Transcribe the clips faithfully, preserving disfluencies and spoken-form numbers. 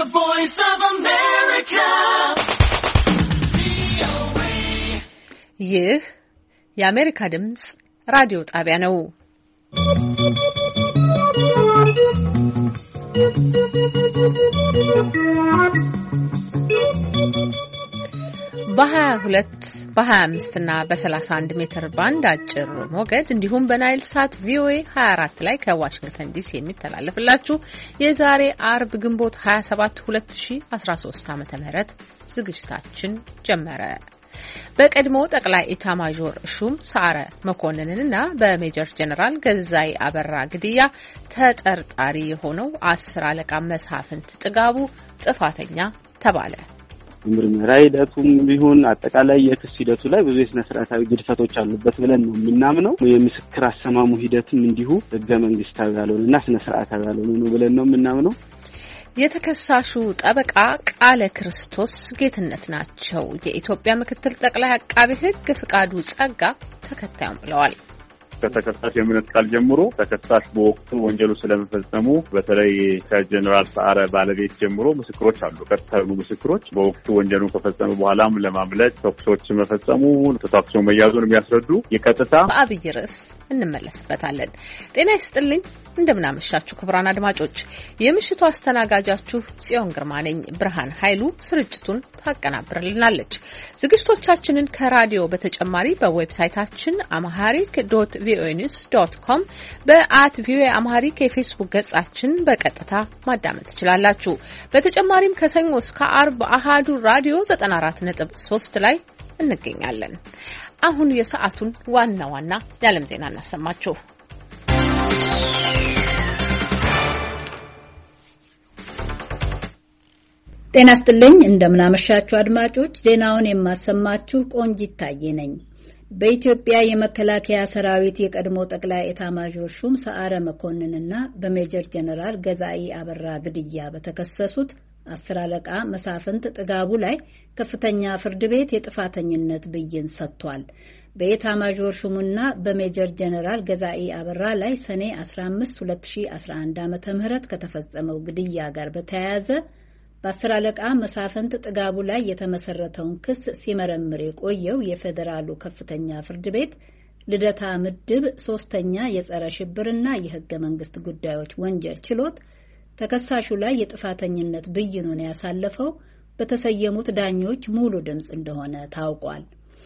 The Voice of America. ይህ የአሜሪካ ድምጽ ራዲዮ ጣቢያ ነው። በሃያ ሁለት በሃያ አምስት እና በሰላሳ አንድ ሜትር ባንድ አጭር ሞገድ እንዲሁም በናይል ሳት ቪኦኤ ሃያ አራት ላይ ከዋሽንግተን ዲሲ የሚተላለፍላችሁ የዛሬ አርብ ግንቦት ሃያ ሰባት ሁለት ሺህ አስራ ሶስት ዓመተ ምህረት ዝግጅታችን ጀመረ። በቀድሞ ጠቅላይ ኢታማዦር ሹም ሰዓረ መኮንንንና በሜጀር ጀነራል ገዛኢ አበራ ግድያ ተጠርጣሪ የሆነው አስር አለቃ መሳፍንት ጥጋቡ ጥፋተኛ ተባለ። ምርመራ ሂደቱም ቢሆን አጠቃላይ የክስ ሂደቱ ላይ ብዙ የስነ ስርዓታዊ ግድፈቶች አሉበት ብለን ነው የምናምነው። የምስክር አሰማሙ ሂደትም እንዲሁ ህገ መንግስታዊ ያልሆነና ስነ ስርዓታዊ ያልሆነ ነው ብለን ነው የምናምነው። የተከሳሹ ጠበቃ ቃለ ክርስቶስ ጌትነት ናቸው። የኢትዮጵያ ምክትል ጠቅላይ አቃቤ ህግ ፍቃዱ ጸጋ ተከታዩን ብለዋል። ከተከሳሽ የእምነት ቃል ጀምሮ ተከሳሽ በወቅቱ ወንጀሉ ስለመፈጸሙ በተለይ ከጀነራል ሰዓረ ባለቤት ጀምሮ ምስክሮች አሉ። ከተታዩ ምስክሮች በወቅቱ ወንጀሉን ከፈጸሙ በኋላም ለማምለጥ ተኩሶች መፈጸሙ ተሳትፎ መያዙን የሚያስረዱ የቀጥታ በአብይ ርዕስ እንመለስበታለን። ጤና ይስጥልኝ፣ እንደምናመሻችሁ ክቡራን አድማጮች፣ የምሽቱ አስተናጋጃችሁ ጽዮን ግርማ ነኝ። ብርሃን ኃይሉ ስርጭቱን ታቀናብርልናለች። ዝግጅቶቻችንን ከራዲዮ በተጨማሪ በዌብሳይታችን አማሃሪክ ዶት ቪኦኤ ኒውስ ዶት ኮም በአት ቪኦኤ አማሃሪክ የፌስቡክ ገጻችን በቀጥታ ማዳመጥ ትችላላችሁ። በተጨማሪም ከሰኞ እስከ አርብ አሃዱ ራዲዮ ዘጠና አራት ነጥብ ሶስት ላይ እንገኛለን። አሁን የሰዓቱን ዋና ዋና የዓለም ዜና እናሰማችሁ። ጤና ይስጥልኝ፣ እንደምናመሻችሁ አድማጮች። ዜናውን የማሰማችሁ ቆንጂት ታዬ ነኝ። በኢትዮጵያ የመከላከያ ሰራዊት የቀድሞ ጠቅላይ ኤታማዦር ሹም ሰዓረ መኮንንና በሜጀር ጀነራል ገዛኢ አበራ ግድያ በተከሰሱት አስር አለቃ መሳፍንት ጥጋቡ ላይ ከፍተኛ ፍርድ ቤት የጥፋተኝነት ብይን ሰጥቷል። በኤታማዦር ሹሙና በሜጀር ጀነራል ገዛኢ አበራ ላይ ሰኔ አስራ አምስት ሁለት ሺህ አስራ አንድ ዓመተ ምህረት ከተፈጸመው ግድያ ጋር በተያያዘ በአስር አለቃ መሳፍንት ጥጋቡ ላይ የተመሰረተውን ክስ ሲመረምር የቆየው የፌዴራሉ ከፍተኛ ፍርድ ቤት ልደታ ምድብ ሶስተኛ የጸረ ሽብርና የህገ መንግስት ጉዳዮች ወንጀል ችሎት ተከሳሹ ላይ የጥፋተኝነት ብይኑን ያሳለፈው በተሰየሙት ዳኞች ሙሉ ድምጽ እንደሆነ ታውቋል።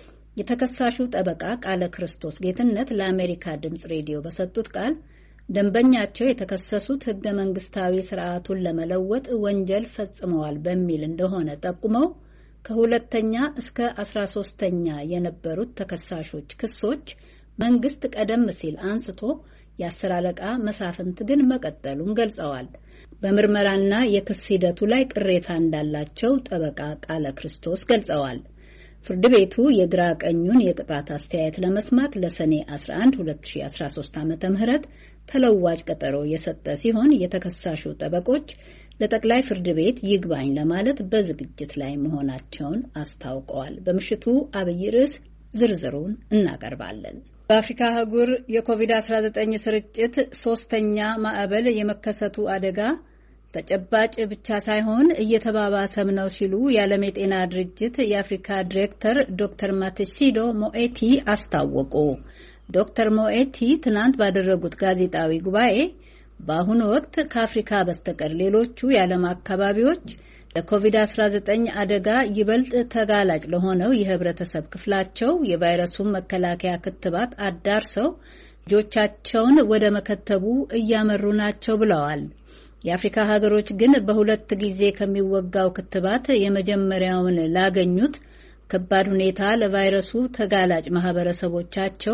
የተከሳሹ ጠበቃ ቃለ ክርስቶስ ጌትነት ለአሜሪካ ድምጽ ሬዲዮ በሰጡት ቃል ደንበኛቸው የተከሰሱት ህገ መንግስታዊ ስርዓቱን ለመለወጥ ወንጀል ፈጽመዋል በሚል እንደሆነ ጠቁመው ከሁለተኛ እስከ አስራ ሶስተኛ የነበሩት ተከሳሾች ክሶች መንግስት ቀደም ሲል አንስቶ የአስር አለቃ መሳፍንት ግን መቀጠሉን ገልጸዋል። በምርመራና የክስ ሂደቱ ላይ ቅሬታ እንዳላቸው ጠበቃ ቃለ ክርስቶስ ገልጸዋል። ፍርድ ቤቱ የግራ ቀኙን የቅጣት አስተያየት ለመስማት ለሰኔ አስራ አንድ ሁለት ሺህ አስራ ሶስት ዓመተ ምህረት ተለዋጭ ቀጠሮ የሰጠ ሲሆን የተከሳሹ ጠበቆች ለጠቅላይ ፍርድ ቤት ይግባኝ ለማለት በዝግጅት ላይ መሆናቸውን አስታውቀዋል። በምሽቱ አብይ ርዕስ ዝርዝሩን እናቀርባለን። በአፍሪካ አህጉር የኮቪድ አስራ ዘጠኝ ስርጭት ሶስተኛ ማዕበል የመከሰቱ አደጋ ተጨባጭ ብቻ ሳይሆን እየተባባሰም ነው ሲሉ የዓለም የጤና ድርጅት የአፍሪካ ዲሬክተር ዶክተር ማቴሲዶ ሞኤቲ አስታወቁ። ዶክተር ሞኤቲ ትናንት ባደረጉት ጋዜጣዊ ጉባኤ በአሁኑ ወቅት ከአፍሪካ በስተቀር ሌሎቹ የዓለም አካባቢዎች ለኮቪድ አስራ ዘጠኝ አደጋ ይበልጥ ተጋላጭ ለሆነው የህብረተሰብ ክፍላቸው የቫይረሱን መከላከያ ክትባት አዳርሰው ልጆቻቸውን ወደ መከተቡ እያመሩ ናቸው ብለዋል። የአፍሪካ ሀገሮች ግን በሁለት ጊዜ ከሚወጋው ክትባት የመጀመሪያውን ላገኙት ከባድ ሁኔታ ለቫይረሱ ተጋላጭ ማህበረሰቦቻቸው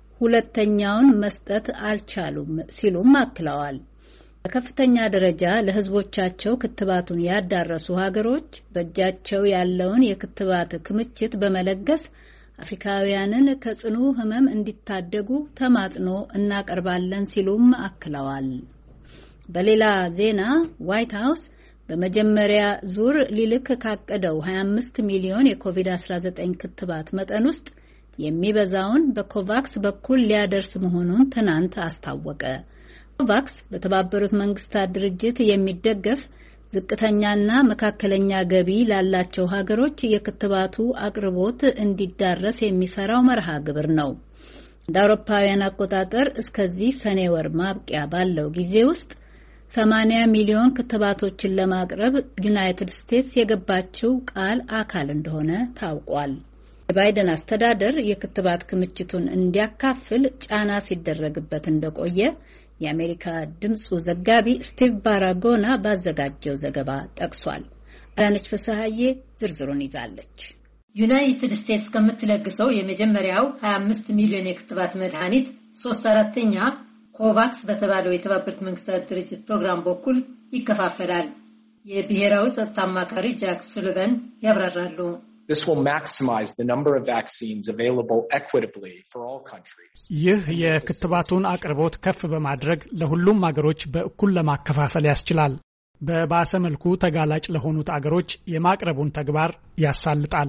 ሁለተኛውን መስጠት አልቻሉም ሲሉም አክለዋል። በከፍተኛ ደረጃ ለህዝቦቻቸው ክትባቱን ያዳረሱ ሀገሮች በእጃቸው ያለውን የክትባት ክምችት በመለገስ አፍሪካውያንን ከጽኑ ህመም እንዲታደጉ ተማጽኖ እናቀርባለን ሲሉም አክለዋል። በሌላ ዜና ዋይት ሃውስ በመጀመሪያ ዙር ሊልክ ካቀደው ሀያ አምስት ሚሊዮን የኮቪድ አስራ ዘጠኝ ክትባት መጠን ውስጥ የሚበዛውን በኮቫክስ በኩል ሊያደርስ መሆኑን ትናንት አስታወቀ። ኮቫክስ በተባበሩት መንግስታት ድርጅት የሚደገፍ ዝቅተኛና መካከለኛ ገቢ ላላቸው ሀገሮች የክትባቱ አቅርቦት እንዲዳረስ የሚሰራው መርሃ ግብር ነው። እንደ አውሮፓውያን አቆጣጠር እስከዚህ ሰኔ ወር ማብቂያ ባለው ጊዜ ውስጥ ሰማንያ ሚሊዮን ክትባቶችን ለማቅረብ ዩናይትድ ስቴትስ የገባችው ቃል አካል እንደሆነ ታውቋል። የባይደን አስተዳደር የክትባት ክምችቱን እንዲያካፍል ጫና ሲደረግበት እንደቆየ የአሜሪካ ድምፁ ዘጋቢ ስቲቭ ባራጎና ባዘጋጀው ዘገባ ጠቅሷል። አዳነች ፍስሐዬ ዝርዝሩን ይዛለች። ዩናይትድ ስቴትስ ከምትለግሰው የመጀመሪያው ሀያ አምስት ሚሊዮን የክትባት መድኃኒት ሶስት አራተኛ ኮቫክስ በተባለው የተባበሩት መንግስታት ድርጅት ፕሮግራም በኩል ይከፋፈላል። የብሔራዊ ጸጥታ አማካሪ ጃክ ሱሊቫን ያብራራሉ። This will maximize the number of vaccines available equitably for all countries. ይህ የክትባቱን አቅርቦት ከፍ በማድረግ ለሁሉም አገሮች በእኩል ለማከፋፈል ያስችላል። በባሰ መልኩ ተጋላጭ ለሆኑት አገሮች የማቅረቡን ተግባር ያሳልጣል።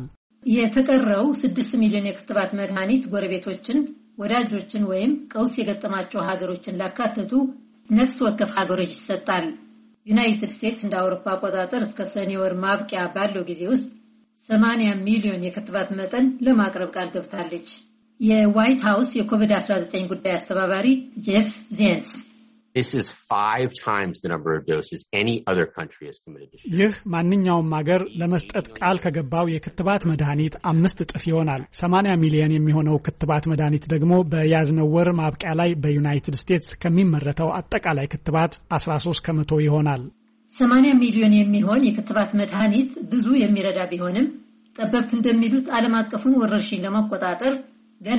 የተቀረው ስድስት ሚሊዮን የክትባት መድኃኒት ጎረቤቶችን፣ ወዳጆችን ወይም ቀውስ የገጠማቸው ሀገሮችን ላካተቱ ነፍስ ወከፍ ሀገሮች ይሰጣል። ዩናይትድ ስቴትስ እንደ አውሮፓ አቆጣጠር እስከ ሰኔ ወር ማብቂያ ባለው ጊዜ ውስጥ ሰማንያ ሚሊዮን የክትባት መጠን ለማቅረብ ቃል ገብታለች። የዋይት ሃውስ የኮቪድ አስራ ዘጠኝ ጉዳይ አስተባባሪ ጄፍ ዚየንስ This is five times the number of doses any other country has committed to. ይህ ማንኛውም ሀገር ለመስጠት ቃል ከገባው የክትባት መድኃኒት አምስት እጥፍ ይሆናል። ሰማንያ ሚሊዮን የሚሆነው ክትባት መድኃኒት ደግሞ በያዝነው ወር ማብቂያ ላይ በዩናይትድ ስቴትስ ከሚመረተው አጠቃላይ ክትባት አስራ ሶስት ከመቶ ይሆናል። ሰማንያ ሚሊዮን የሚሆን የክትባት መድኃኒት ብዙ የሚረዳ ቢሆንም ጠበብት እንደሚሉት ዓለም አቀፉን ወረርሽኝ ለመቆጣጠር ገና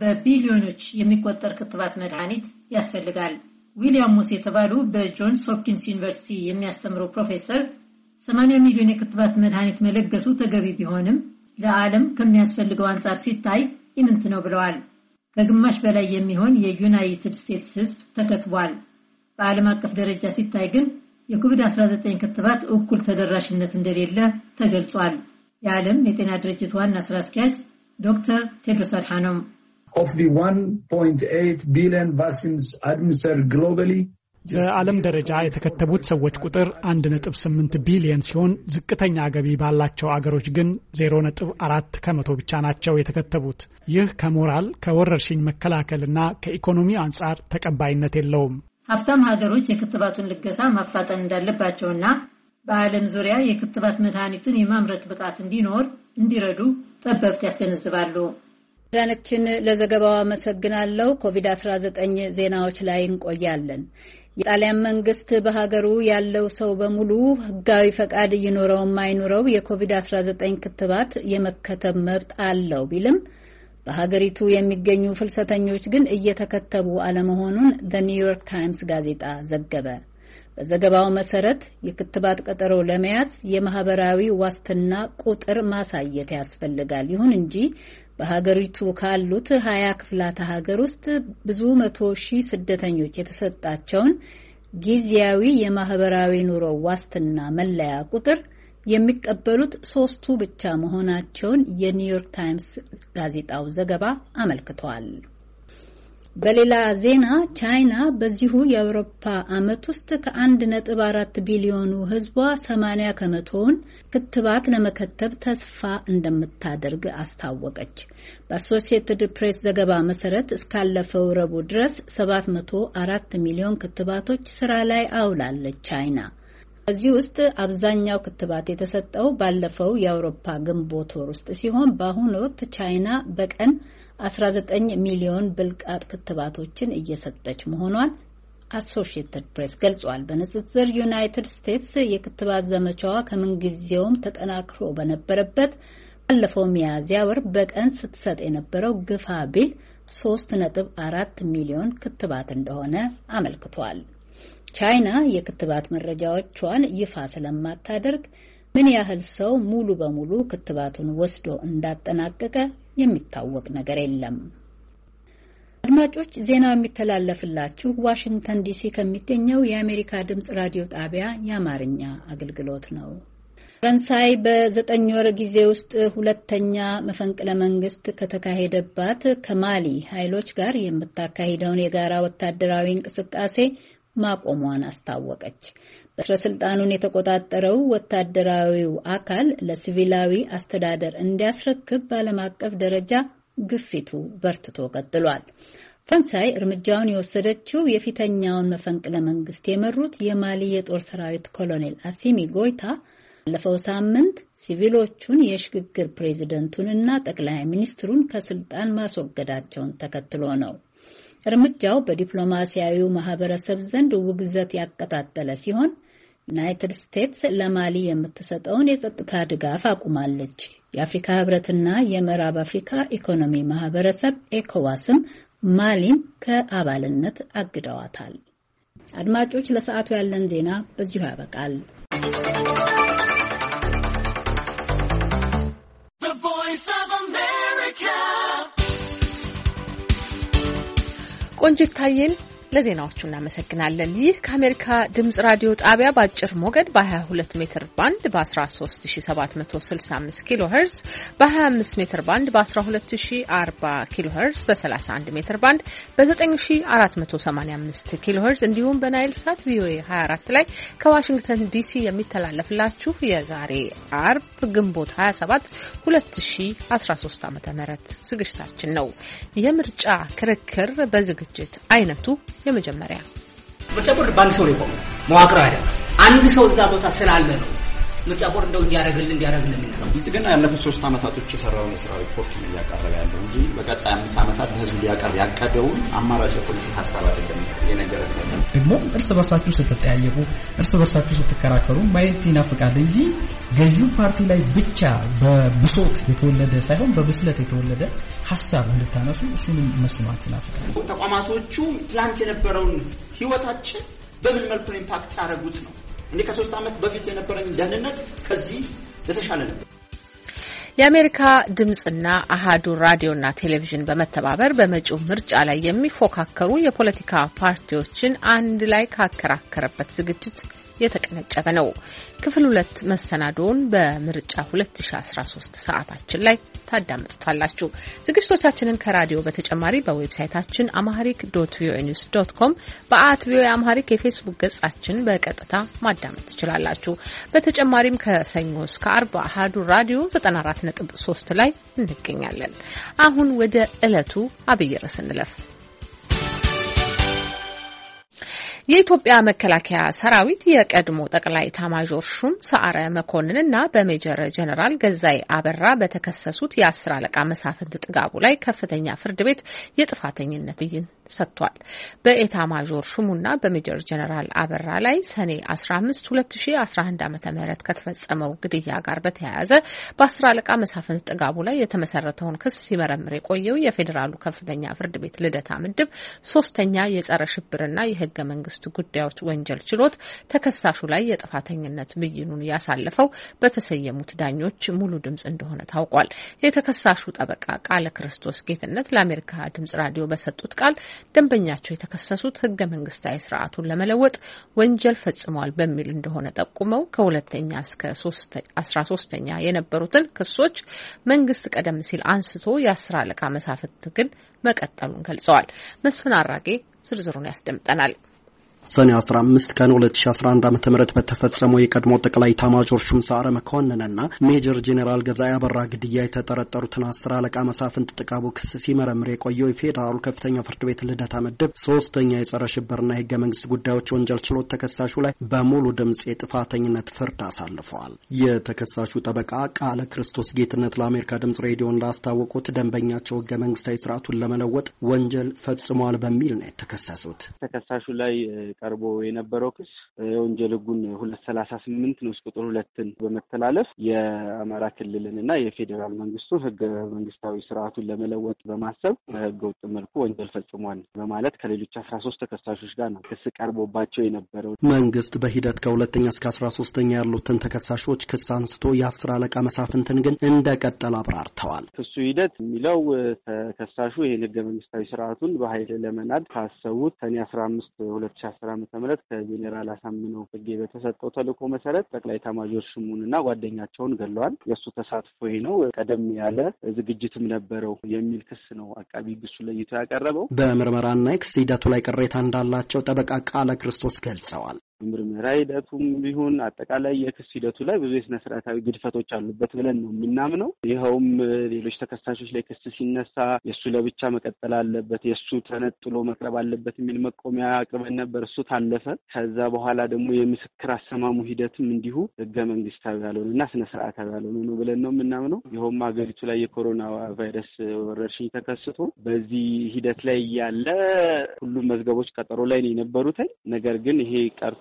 በቢሊዮኖች የሚቆጠር ክትባት መድኃኒት ያስፈልጋል። ዊሊያም ሙስ የተባሉ በጆንስ ሆፕኪንስ ዩኒቨርሲቲ የሚያስተምሩ ፕሮፌሰር ሰማንያ ሚሊዮን የክትባት መድኃኒት መለገሱ ተገቢ ቢሆንም ለዓለም ከሚያስፈልገው አንጻር ሲታይ ኢምንት ነው ብለዋል። ከግማሽ በላይ የሚሆን የዩናይትድ ስቴትስ ሕዝብ ተከትቧል። በዓለም አቀፍ ደረጃ ሲታይ ግን የኮቪድ አስራ ዘጠኝ ክትባት እኩል ተደራሽነት እንደሌለ ተገልጿል። የዓለም የጤና ድርጅት ዋና ስራ አስኪያጅ ዶክተር ቴድሮስ አድሃኖም of the one point eight billion vaccines administered globally በዓለም ደረጃ የተከተቡት ሰዎች ቁጥር አንድ ነጥብ ስምንት ቢሊዮን ሲሆን ዝቅተኛ ገቢ ባላቸው አገሮች ግን ዜሮ ነጥብ አራት ከመቶ ብቻ ናቸው የተከተቡት። ይህ ከሞራል ከወረርሽኝ መከላከልና ከኢኮኖሚ አንጻር ተቀባይነት የለውም። ሀብታም ሀገሮች የክትባቱን ልገሳ ማፋጠን እንዳለባቸውና በዓለም ዙሪያ የክትባት መድኃኒቱን የማምረት ብቃት እንዲኖር እንዲረዱ ጠበብት ያስገነዝባሉ። ዳነችን ለዘገባው አመሰግናለሁ። ኮቪድ አስራ ዘጠኝ ዜናዎች ላይ እንቆያለን። የጣሊያን መንግስት በሀገሩ ያለው ሰው በሙሉ ህጋዊ ፈቃድ ይኖረው ማይኖረው የኮቪድ አስራ ዘጠኝ ክትባት የመከተብ መብት አለው ቢልም በሀገሪቱ የሚገኙ ፍልሰተኞች ግን እየተከተቡ አለመሆኑን ዘ ኒውዮርክ ታይምስ ጋዜጣ ዘገበ። በዘገባው መሰረት የክትባት ቀጠሮ ለመያዝ የማህበራዊ ዋስትና ቁጥር ማሳየት ያስፈልጋል። ይሁን እንጂ በሀገሪቱ ካሉት ሀያ ክፍላተ ሀገር ውስጥ ብዙ መቶ ሺህ ስደተኞች የተሰጣቸውን ጊዜያዊ የማህበራዊ ኑሮ ዋስትና መለያ ቁጥር የሚቀበሉት ሶስቱ ብቻ መሆናቸውን የኒውዮርክ ታይምስ ጋዜጣው ዘገባ አመልክቷል። በሌላ ዜና ቻይና በዚሁ የአውሮፓ ዓመት ውስጥ ከአንድ ነጥብ አራት ቢሊዮኑ ህዝቧ ሰማንያ ከመቶውን ክትባት ለመከተብ ተስፋ እንደምታደርግ አስታወቀች። በአሶሲኤትድ ፕሬስ ዘገባ መሰረት እስካለፈው ረቡዕ ድረስ ሰባት መቶ አራት ሚሊዮን ክትባቶች ስራ ላይ አውላለች ቻይና። በዚህ ውስጥ አብዛኛው ክትባት የተሰጠው ባለፈው የአውሮፓ ግንቦት ወር ውስጥ ሲሆን በአሁኑ ወቅት ቻይና በቀን አስራ ዘጠኝ ሚሊዮን ብልቃጥ ክትባቶችን እየሰጠች መሆኗን አሶሺየትድ ፕሬስ ገልጿል። በንጽጽር ዩናይትድ ስቴትስ የክትባት ዘመቻዋ ከምንጊዜውም ተጠናክሮ በነበረበት ባለፈው ሚያዝያ ወር በቀን ስትሰጥ የነበረው ግፋ ቢል ሶስት ነጥብ አራት ሚሊዮን ክትባት እንደሆነ አመልክቷል። ቻይና የክትባት መረጃዎቿን ይፋ ስለማታደርግ ምን ያህል ሰው ሙሉ በሙሉ ክትባቱን ወስዶ እንዳጠናቀቀ የሚታወቅ ነገር የለም። አድማጮች ዜናው የሚተላለፍላችሁ ዋሽንግተን ዲሲ ከሚገኘው የአሜሪካ ድምጽ ራዲዮ ጣቢያ የአማርኛ አገልግሎት ነው። ፈረንሳይ በዘጠኝ ወር ጊዜ ውስጥ ሁለተኛ መፈንቅለ መንግስት ከተካሄደባት ከማሊ ኃይሎች ጋር የምታካሂደውን የጋራ ወታደራዊ እንቅስቃሴ ማቆሟን አስታወቀች። በስልጣኑን የተቆጣጠረው ወታደራዊው አካል ለሲቪላዊ አስተዳደር እንዲያስረክብ በዓለም አቀፍ ደረጃ ግፊቱ በርትቶ ቀጥሏል። ፈረንሳይ እርምጃውን የወሰደችው የፊተኛውን መፈንቅለ መንግስት የመሩት የማሊ የጦር ሰራዊት ኮሎኔል አሲሚ ጎይታ ባለፈው ሳምንት ሲቪሎቹን የሽግግር ፕሬዝደንቱንና ጠቅላይ ሚኒስትሩን ከስልጣን ማስወገዳቸውን ተከትሎ ነው። እርምጃው በዲፕሎማሲያዊው ማህበረሰብ ዘንድ ውግዘት ያቀጣጠለ ሲሆን ዩናይትድ ስቴትስ ለማሊ የምትሰጠውን የጸጥታ ድጋፍ አቁማለች። የአፍሪካ ህብረትና የምዕራብ አፍሪካ ኢኮኖሚ ማህበረሰብ ኤኮዋስም ማሊን ከአባልነት አግደዋታል። አድማጮች፣ ለሰዓቱ ያለን ዜና በዚሁ ያበቃል። ቆንጂት ታየን ለዜናዎቹ እናመሰግናለን። ይህ ከአሜሪካ ድምጽ ራዲዮ ጣቢያ በአጭር ሞገድ በ22 ሜትር ባንድ በ13765 ኪሎ ሄርዝ፣ በ25 ሜትር ባንድ በ12040 ኪሎ ሄርዝ፣ በ31 ሜትር ባንድ በ9485 ኪሎ ሄርዝ እንዲሁም በናይል ሳት ቪኦኤ ሃያ አራት ላይ ከዋሽንግተን ዲሲ የሚተላለፍላችሁ የዛሬ አርብ ግንቦት ሃያ ሰባት ሁለት ሺህ አስራ ሶስት ዓመተ ምህረት ዝግጅታችን ነው። የምርጫ ክርክር በዝግጅት አይነቱ የመጀመሪያ ምርጫ ቦርድ ባንድ ሰው ነው መዋቅር አይደለም። አንድ ሰው እዛ ቦታ ስላለ ነው ምርጫ ቦርድ እንደው እንዲያደርግልን እንዲያደርግልን ነው። ብልጽግና ያለፉት ሶስት አመታቶች የሰራውን የስራ ሪፖርት ነው ያቀረበ ያለው እንጂ በቀጣይ አምስት አመታት ለህዝቡ ሊያቀርብ ያቀደውን አማራጭ ፖሊሲ ሐሳብ አይደለም የነገረን ነገር። ደግሞ እርስ በርሳችሁ ስትጠያየቁ እርስ በርሳችሁ ስትከራከሩ ማየት ይናፍቃል እንጂ ገዢው ፓርቲ ላይ ብቻ በብሶት የተወለደ ሳይሆን በብስለት የተወለደ ሐሳብ እንድታነሱ እሱንም መስማት ይናፍቃል። ተቋማቶቹ ፕላንት የነበረውን ህይወታችን በምን መልኩ ኢምፓክት ያደርጉት ነው እንዴ? ከሶስት አመት በፊት የነበረን ደህንነት ከዚህ የተሻለ ነበር። የአሜሪካ ድምጽና አሃዱ ራዲዮና ቴሌቪዥን በመተባበር በመጪው ምርጫ ላይ የሚፎካከሩ የፖለቲካ ፓርቲዎችን አንድ ላይ ካከራከረበት ዝግጅት የተቀነጨበ ነው። ክፍል ሁለት መሰናዶውን በምርጫ ሁለት ሺህ አስራ ሶስት ሰዓታችን ላይ ታዳምጡታላችሁ። ዝግጅቶቻችንን ከራዲዮ በተጨማሪ በዌብሳይታችን amharic dot voa news dot com በአት ቪኦኤ አምሃሪክ የፌስቡክ ገጻችን በቀጥታ ማዳመጥ ትችላላችሁ። በተጨማሪም ከሰኞ እስከ አርብ አሃዱ ራዲዮ ዘጠና አራት ነጥብ ሶስት ላይ እንገኛለን። አሁን ወደ ዕለቱ አብይ ርዕስ እንለፍ። የኢትዮጵያ መከላከያ ሰራዊት የቀድሞ ጠቅላይ ኤታማዦር ሹም ሰዓረ መኮንንና በሜጀር ጀነራል ገዛይ አበራ በተከሰሱት የአስር አለቃ መሳፍንት ጥጋቡ ላይ ከፍተኛ ፍርድ ቤት የጥፋተኝነት ብይን ሰጥቷል። በኤታማዦር ሹሙና በሜጀር ጀነራል አበራ ላይ ሰኔ አስራ አምስት ሁለት ሺህ አስራ አንድ ዓመተ ምህረት ከተፈጸመው ግድያ ጋር በተያያዘ በአስር አለቃ መሳፍንት ጥጋቡ ላይ የተመሰረተውን ክስ ሲመረምር የቆየው የፌዴራሉ ከፍተኛ ፍርድ ቤት ልደታ ምድብ ሶስተኛ የጸረ ሽብርና የህገ መንግስት ጉዳዮች ወንጀል ችሎት ተከሳሹ ላይ የጥፋተኝነት ብይኑን ያሳለፈው በተሰየሙት ዳኞች ሙሉ ድምጽ እንደሆነ ታውቋል። የተከሳሹ ጠበቃ ቃለ ክርስቶስ ጌትነት ለአሜሪካ ድምጽ ራዲዮ በሰጡት ቃል ደንበኛቸው የተከሰሱት ህገ መንግስታዊ ስርዓቱን ለመለወጥ ወንጀል ፈጽመዋል በሚል እንደሆነ ጠቁመው ከሁለተኛ እስከ አስራ ሶስተኛ የነበሩትን ክሶች መንግስት ቀደም ሲል አንስቶ የአስር አለቃ መሳፍንት ግን መቀጠሉን ገልጸዋል። መስፍን አራጌ ዝርዝሩን ያስደምጠናል። ሰኔ አስራ አምስት ቀን ሁለት ሺህ አስራ አንድ ዓመተ ምህረት በተፈጸመው የቀድሞ ጠቅላይ ኤታማዦር ሹም ሰዓረ መኮንንና ሜጀር ጄኔራል ገዛኢ አበራ ግድያ የተጠረጠሩትን አስር አለቃ መሳፍንት ጥቃቡ ክስ ሲመረምር የቆየው የፌዴራሉ ከፍተኛ ፍርድ ቤት ልደታ ምድብ ሶስተኛ የጸረ ሽብርና የህገ መንግስት ጉዳዮች ወንጀል ችሎት ተከሳሹ ላይ በሙሉ ድምጽ የጥፋተኝነት ፍርድ አሳልፈዋል። የተከሳሹ ጠበቃ ቃለ ክርስቶስ ጌትነት ለአሜሪካ ድምጽ ሬዲዮ እንዳስታወቁት ደንበኛቸው ህገ መንግስታዊ ስርዓቱን ለመለወጥ ወንጀል ፈጽመዋል በሚል ነው የተከሰሱት። ተከሳሹ ላይ ቀርቦ የነበረው ክስ የወንጀል ህጉን ሁለት ሰላሳ ስምንት ንዑስ ቁጥር ሁለትን በመተላለፍ የአማራ ክልልንና የፌዴራል መንግስቱን ህገ መንግስታዊ ስርዓቱን ለመለወጥ በማሰብ በህገ ወጥ መልኩ ወንጀል ፈጽሟል በማለት ከሌሎች አስራ ሶስት ተከሳሾች ጋር ነው ክስ ቀርቦባቸው የነበረው። መንግስት በሂደት ከሁለተኛ እስከ አስራ ሶስተኛ ያሉትን ተከሳሾች ክስ አንስቶ የአስር አለቃ መሳፍንትን ግን እንደቀጠለ አብራርተዋል። ክሱ ሂደት የሚለው ተከሳሹ ይህን ህገ መንግስታዊ ስርዓቱን በኃይል ለመናድ ካሰቡት ሰኔ አስራ አምስት ሁለት ሺህ አስር ዓመተ ምህረት ከጄኔራል አሳምነው ጽጌ በተሰጠው ተልዕኮ መሰረት ጠቅላይ ኤታማዦር ሹሙንና ጓደኛቸውን ገለዋል። የሱ ተሳትፎ ነው ቀደም ያለ ዝግጅትም ነበረው የሚል ክስ ነው አቃቢ ግሱ ለይቶ ያቀረበው። በምርመራና ኤክስ ሂደቱ ላይ ቅሬታ እንዳላቸው ጠበቃ ቃለ ክርስቶስ ገልጸዋል። ምርመራ ሂደቱም ቢሆን አጠቃላይ የክስ ሂደቱ ላይ ብዙ የስነ ስርዓታዊ ግድፈቶች አሉበት ብለን ነው የምናምነው። ይኸውም ሌሎች ተከሳሾች ላይ ክስ ሲነሳ የሱ ለብቻ መቀጠል አለበት፣ የሱ ተነጥሎ መቅረብ አለበት የሚል መቆሚያ አቅርበን ነበር። እሱ ታለፈ። ከዛ በኋላ ደግሞ የምስክር አሰማሙ ሂደትም እንዲሁ ህገ መንግስታዊ ያልሆነና ስነ ስርዓታዊ ያልሆነ ነው ብለን ነው የምናምነው። ይኸውም ሀገሪቱ ላይ የኮሮና ቫይረስ ወረርሽኝ ተከስቶ በዚህ ሂደት ላይ ያለ ሁሉም መዝገቦች ቀጠሮ ላይ ነው የነበሩት። ነገር ግን ይሄ ቀርቶ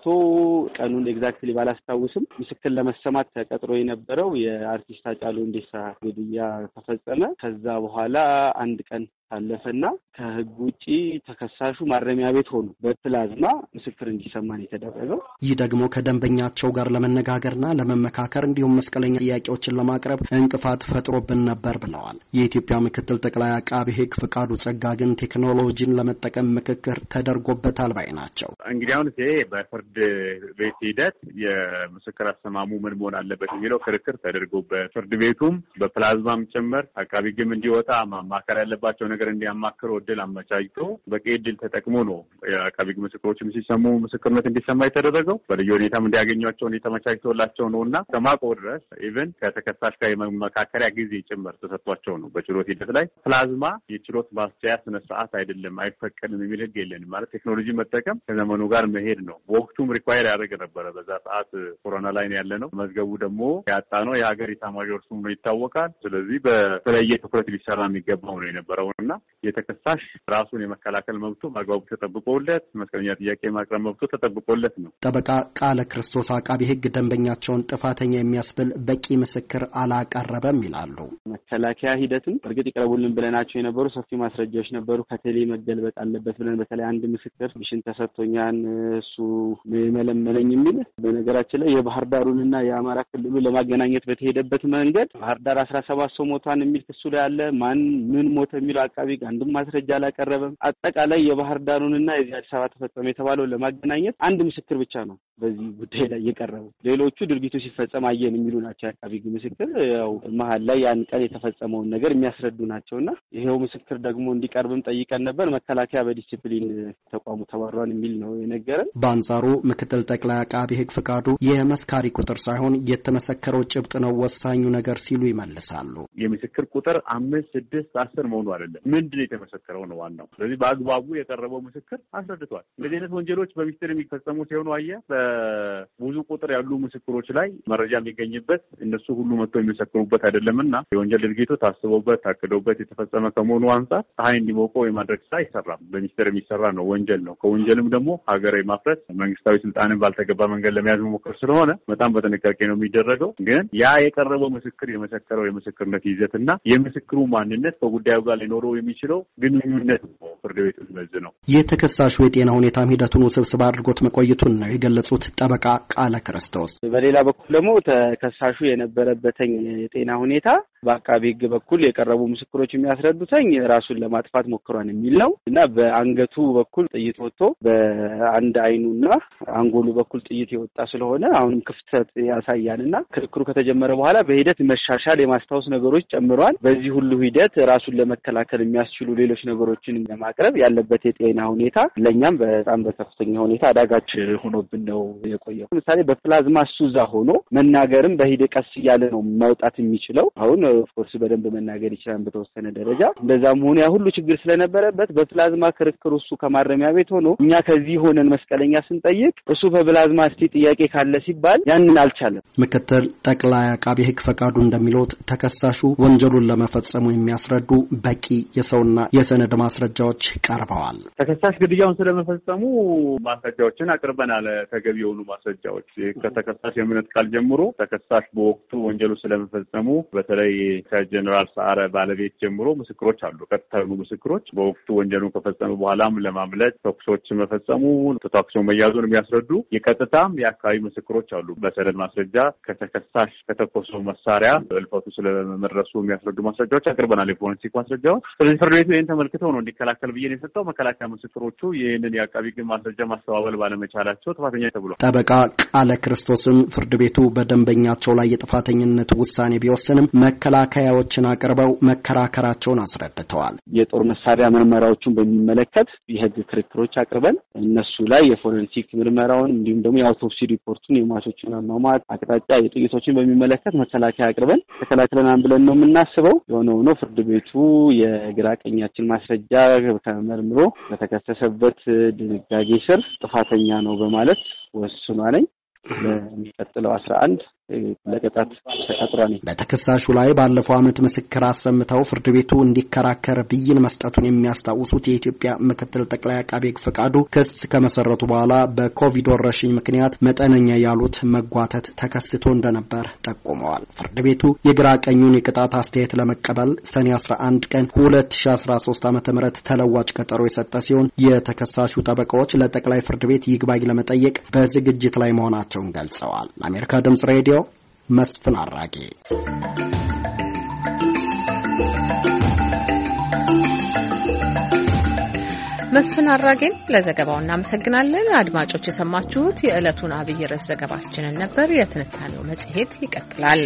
ቀኑን ኤግዛክትሊ ባላስታውስም ምስክር ለመሰማት ተቀጥሮ የነበረው የአርቲስት ሃጫሉ ሁንዴሳ ግድያ ተፈጸመ። ከዛ በኋላ አንድ ቀን ታለፈና ከህግ ውጪ ተከሳሹ ማረሚያ ቤት ሆኖ በፕላዝማ ምስክር እንዲሰማን የተደረገው። ይህ ደግሞ ከደንበኛቸው ጋር ለመነጋገርና ለመመካከር እንዲሁም መስቀለኛ ጥያቄዎችን ለማቅረብ እንቅፋት ፈጥሮብን ነበር ብለዋል። የኢትዮጵያ ምክትል ጠቅላይ አቃቤ ህግ ፍቃዱ ጸጋ ግን ቴክኖሎጂን ለመጠቀም ምክክር ተደርጎበታል ባይ ናቸው። እንግዲህ አሁን ይሄ በፍርድ ቤት ሂደት የምስክር አሰማሙ ምን መሆን አለበት የሚለው ክርክር ተደርጎበት ፍርድ ቤቱም በፕላዝማም ጭምር አቃቤ ህግም እንዲወጣ ማማከር ያለባቸው ነገር እንዲያማክሩ እድል አመቻችቶ በቂ እድል ተጠቅሞ ነው የአቃቤ ህግ ምስክሮችም ሲሰሙ ምስክርነት እንዲሰማ የተደረገው። በልዩ ሁኔታም እንዲያገኟቸው የተመቻችቶላቸው ነውና ከማቆ ድረስ ኢቭን ከተከሳሽ ጋር የመመካከሪያ ጊዜ ጭምር ተሰጥቷቸው ነው። በችሎት ሂደት ላይ ፕላዝማ የችሎት ማስቻያ ስነ ስርዓት አይደለም፣ አይፈቀድም የሚል ህግ የለንም። ማለት ቴክኖሎጂ መጠቀም ከዘመኑ ጋር መሄድ ነው። በወቅቱም ሪኳየር ያደረገ ነበረ። በዛ ሰዓት ኮሮና ላይ ነው ያለነው። መዝገቡ ደግሞ ያጣ ነው የሀገር ኤታማዦር ሹም ነው ይታወቃል። ስለዚህ በተለየ ትኩረት ሊሰራ የሚገባው ነው የነበረው እና የተከሳሽ ራሱን የመከላከል መብቱ በአግባቡ ተጠብቆለት መስቀለኛ ጥያቄ ማቅረብ መብቱ ተጠብቆለት ነው። ጠበቃ ቃለ ክርስቶስ አቃቤ ህግ ደንበኛቸውን ጥፋተኛ የሚያስብል በቂ ምስክር አላቀረበም ይላሉ። መከላከያ ሂደትም እርግጥ ይቀርቡልን ብለናቸው የነበሩ ሰፊ ማስረጃዎች ነበሩ። ከቴሌ መገልበጥ አለበት ብለን በተለይ አንድ ምስክር ብሽን ተሰጥቶኛን እሱ መለመለኝ የሚል በነገራችን ላይ የባህር ዳሩንና የአማራ ክልሉ ለማገናኘት በተሄደበት መንገድ ባህር ዳር አስራ ሰባት ሰው ሞቷን የሚል ክሱ ላይ አለ። ማን ምን ሞተ የሚለው አቃቤ አንድም ማስረጃ አላቀረበም። አጠቃላይ የባህር ዳሩንና የአዲስ አበባ ተፈጸመ የተባለው ለማገናኘት አንድ ምስክር ብቻ ነው በዚህ ጉዳይ ላይ የቀረበው። ሌሎቹ ድርጊቱ ሲፈጸም አየን የሚሉ ናቸው። አቃቤ ህግ ምስክር ያው መሀል ላይ ያን ቀን የተፈጸመውን ነገር የሚያስረዱ ናቸውና ይሄው ምስክር ደግሞ እንዲቀርብም ጠይቀን ነበር። መከላከያ በዲሲፕሊን ተቋሙ ተባሯን የሚል ነው የነገረን። በአንጻሩ ምክትል ጠቅላይ አቃቤ ህግ ፍቃዱ የመስካሪ ቁጥር ሳይሆን የተመሰከረው ጭብጥ ነው ወሳኙ ነገር ሲሉ ይመልሳሉ። የምስክር ቁጥር አምስት ስድስት አስር መሆኑ አይደለም፣ ምንድን የተመሰከረው ነው ዋናው። ስለዚህ በአግባቡ የቀረበው ምስክር አስረድቷል። እንደዚህ አይነት ወንጀሎች በሚስጥር የሚፈጸሙ ሲሆኑ አየ በብዙ ቁጥር ያሉ ምስክሮች ላይ መረጃ የሚገኝበት እነሱ ሁሉ መጥተው የሚመሰክሩበት አይደለምና የወንጀል ድርጊቱ ታስቦበት ታቅዶበት የተፈጸመ ከመሆኑ አንጻር ፀሐይ እንዲሞቀው የማድረግ ስራ አይሰራም። በሚስጥር የሚሰራ ነው፣ ወንጀል ነው። ከወንጀልም ደግሞ ሀገራዊ ማፍረስ መንግስታዊ ስልጣንን ባልተገባ መንገድ ለመያዝ መሞከር ስለሆነ በጣም በጥንቃቄ ነው የሚደረገው። ግን ያ የቀረበው ምስክር የመሰከረው የምስክርነት ይዘትና የምስክሩ ማንነት ከጉዳዩ ጋር ሊኖረው የሚችለው ግንኙነት ነው ፍርድ ቤቱ የሚመዝነው። የተከሳሹ የጤና ሁኔታም ሂደቱን ውስብስብ አድርጎት መቆየቱን ነው የገለጹት ጠበቃ ቃለ ክርስቶስ። በሌላ በኩል ደግሞ ተከሳሹ የነበረበትኝ የጤና ሁኔታ በአቃቤ ህግ በኩል የቀረቡ ምስክሮች የሚያስረዱትኝ ራሱን ለማጥፋት ሞክሯን የሚል ነው እና በአንገቱ በኩል ጥይት ወጥቶ በአንድ አይኑና አንጎሉ በኩል ጥይት የወጣ ስለሆነ አሁንም ክፍተት ያሳያልና ክርክሩ ከተጀመረ በኋላ በሂደት መሻሻል የማስታወስ ነገሮች ጨምሯል። በዚህ ሁሉ ሂደት ራሱን ለመከላከል የሚያስችሉ ሌሎች ነገሮችን ለማቅረብ ያለበት የጤና ሁኔታ ለኛም በጣም በከፍተኛ ሁኔታ አዳጋች ሆኖብን ነው የቆየው። ለምሳሌ በፕላዝማ ሱዛ ሆኖ መናገርም በሂደት ቀስ እያለ ነው ማውጣት የሚችለው። አሁን ኦፍኮርስ በደንብ መናገር ይችላል በተወሰነ ደረጃ። እንደዛም ሆነ ያ ሁሉ ችግር ስለነበረበት በፕላዝማ ክርክር እሱ ከማረሚያ ቤት ሆኖ እኛ ከዚህ ሆነን መስቀለኛ ስንጠይቅ እሱ በፕላዝማ እስቲ ጥያቄ ካለ ሲባል ያንን አልቻለም። ምክትል ጠቅላይ አቃቤ ህግ ፈቃዱ እንደሚሉት ተከሳሹ ወንጀሉን ለመፈጸሙ የሚያስረዱ በቂ የሰውና የሰነድ ማስረጃዎች ቀርበዋል። ተከሳሽ ግድያውን ስለመፈጸሙ ማስረጃዎችን አቅርበናል። ተገቢ የሆኑ ማስረጃዎች ከተከሳሽ የእምነት ቃል ጀምሮ ተከሳሽ በወቅቱ ወንጀሉ ስለመፈጸሙ በተለይ ከጀነራል ሰዓረ ባለቤት ጀምሮ ምስክሮች አሉ። ቀጥታዊ ምስክሮች በወቅቱ ወንጀሉን ከፈጸሙ በኋላም ለማምለጥ ተኩሶች መፈጸሙ ተታክሶ መያዙን የሚያስረዱ የቀጥታም የአካባቢ ምስክሮች አሉ። በሰነድ ማስረጃ ከተከሳሽ ከተኮሰው መሳሪያ እልፈቱ ስለመድረሱ የሚያስረዱ ማስረጃዎች አቅርበናል፣ የፎረንሲክ ማስረጃዎች። ስለዚህ ፍርድ ቤቱ ይህን ተመልክተው ነው እንዲከላከል ብዬ ነው የሰጠው። መከላከያ ምስክሮቹ ይህንን የአቃቢ ሕግ ማስረጃ ማስተባበል ባለመቻላቸው ጥፋተኛ ተብሏል። ጠበቃ ቃለ ክርስቶስም ፍርድ ቤቱ በደንበኛቸው ላይ የጥፋተኝነት ውሳኔ ቢወስንም መከላከያዎችን አቅርበው መከራከራቸውን አስረድተዋል። የጦር መሳሪያ ምርመራዎችን በሚመለከት የህግ ክርክሮች አቅርበን እነሱ ላይ የፎረንሲክ ምርመራውን እንዲሁም ደግሞ የአውቶፕሲ ሪፖርቱን የሟቾችን አሟሟት አቅጣጫ የጥይቶችን በሚመለከት መከላከያ አቅርበን ተከላክለናል ብለን ነው የምናስበው። የሆነ ሆኖ ፍርድ ቤቱ የግራ ቀኛችን ማስረጃ ተመርምሮ በተከሰሰበት ድንጋጌ ስር ጥፋተኛ ነው በማለት ወስኗል። ለሚቀጥለው አስራ አንድ ለቅጣት ተቀጥሯል። በተከሳሹ ላይ ባለፈው ዓመት ምስክር አሰምተው ፍርድ ቤቱ እንዲከራከር ብይን መስጠቱን የሚያስታውሱት የኢትዮጵያ ምክትል ጠቅላይ አቃቤ ሕግ ፈቃዱ ክስ ከመሰረቱ በኋላ በኮቪድ ወረርሽኝ ምክንያት መጠነኛ ያሉት መጓተት ተከስቶ እንደነበር ጠቁመዋል። ፍርድ ቤቱ የግራ ቀኙን የቅጣት አስተያየት ለመቀበል ሰኔ አስራ አንድ ቀን ሁለት ሺህ አስራ ሶስት ዓመተ ምህረት ተለዋጭ ቀጠሮ የሰጠ ሲሆን የተከሳሹ ጠበቃዎች ለጠቅላይ ፍርድ ቤት ይግባኝ ለመጠየቅ በዝግጅት ላይ መሆናቸውን ገልጸዋል። ለአሜሪካ ድምጽ ሬዲዮ መስፍን አራጌ። መስፍን አራጌን ለዘገባው እናመሰግናለን። አድማጮች የሰማችሁት የዕለቱን አብይ ርዕስ ዘገባችንን ነበር። የትንታኔው መጽሔት ይቀጥላል።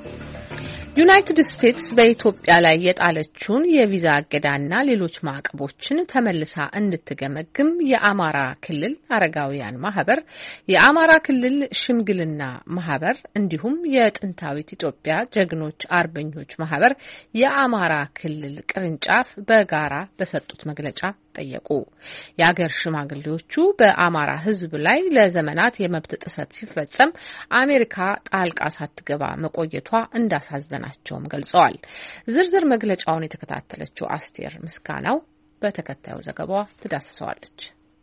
ዩናይትድ ስቴትስ በኢትዮጵያ ላይ የጣለችውን የቪዛ እገዳና ሌሎች ማዕቀቦችን ተመልሳ እንድትገመግም የአማራ ክልል አረጋውያን ማህበር፣ የአማራ ክልል ሽምግልና ማህበር እንዲሁም የጥንታዊት ኢትዮጵያ ጀግኖች አርበኞች ማህበር የአማራ ክልል ቅርንጫፍ በጋራ በሰጡት መግለጫ ጠየቁ። የአገር ሽማግሌዎቹ በአማራ ሕዝብ ላይ ለዘመናት የመብት ጥሰት ሲፈጸም አሜሪካ ጣልቃ ሳትገባ መቆየቷ እንዳሳዘናቸውም ገልጸዋል። ዝርዝር መግለጫውን የተከታተለችው አስቴር ምስጋናው በተከታዩ ዘገባዋ ትዳስሰዋለች።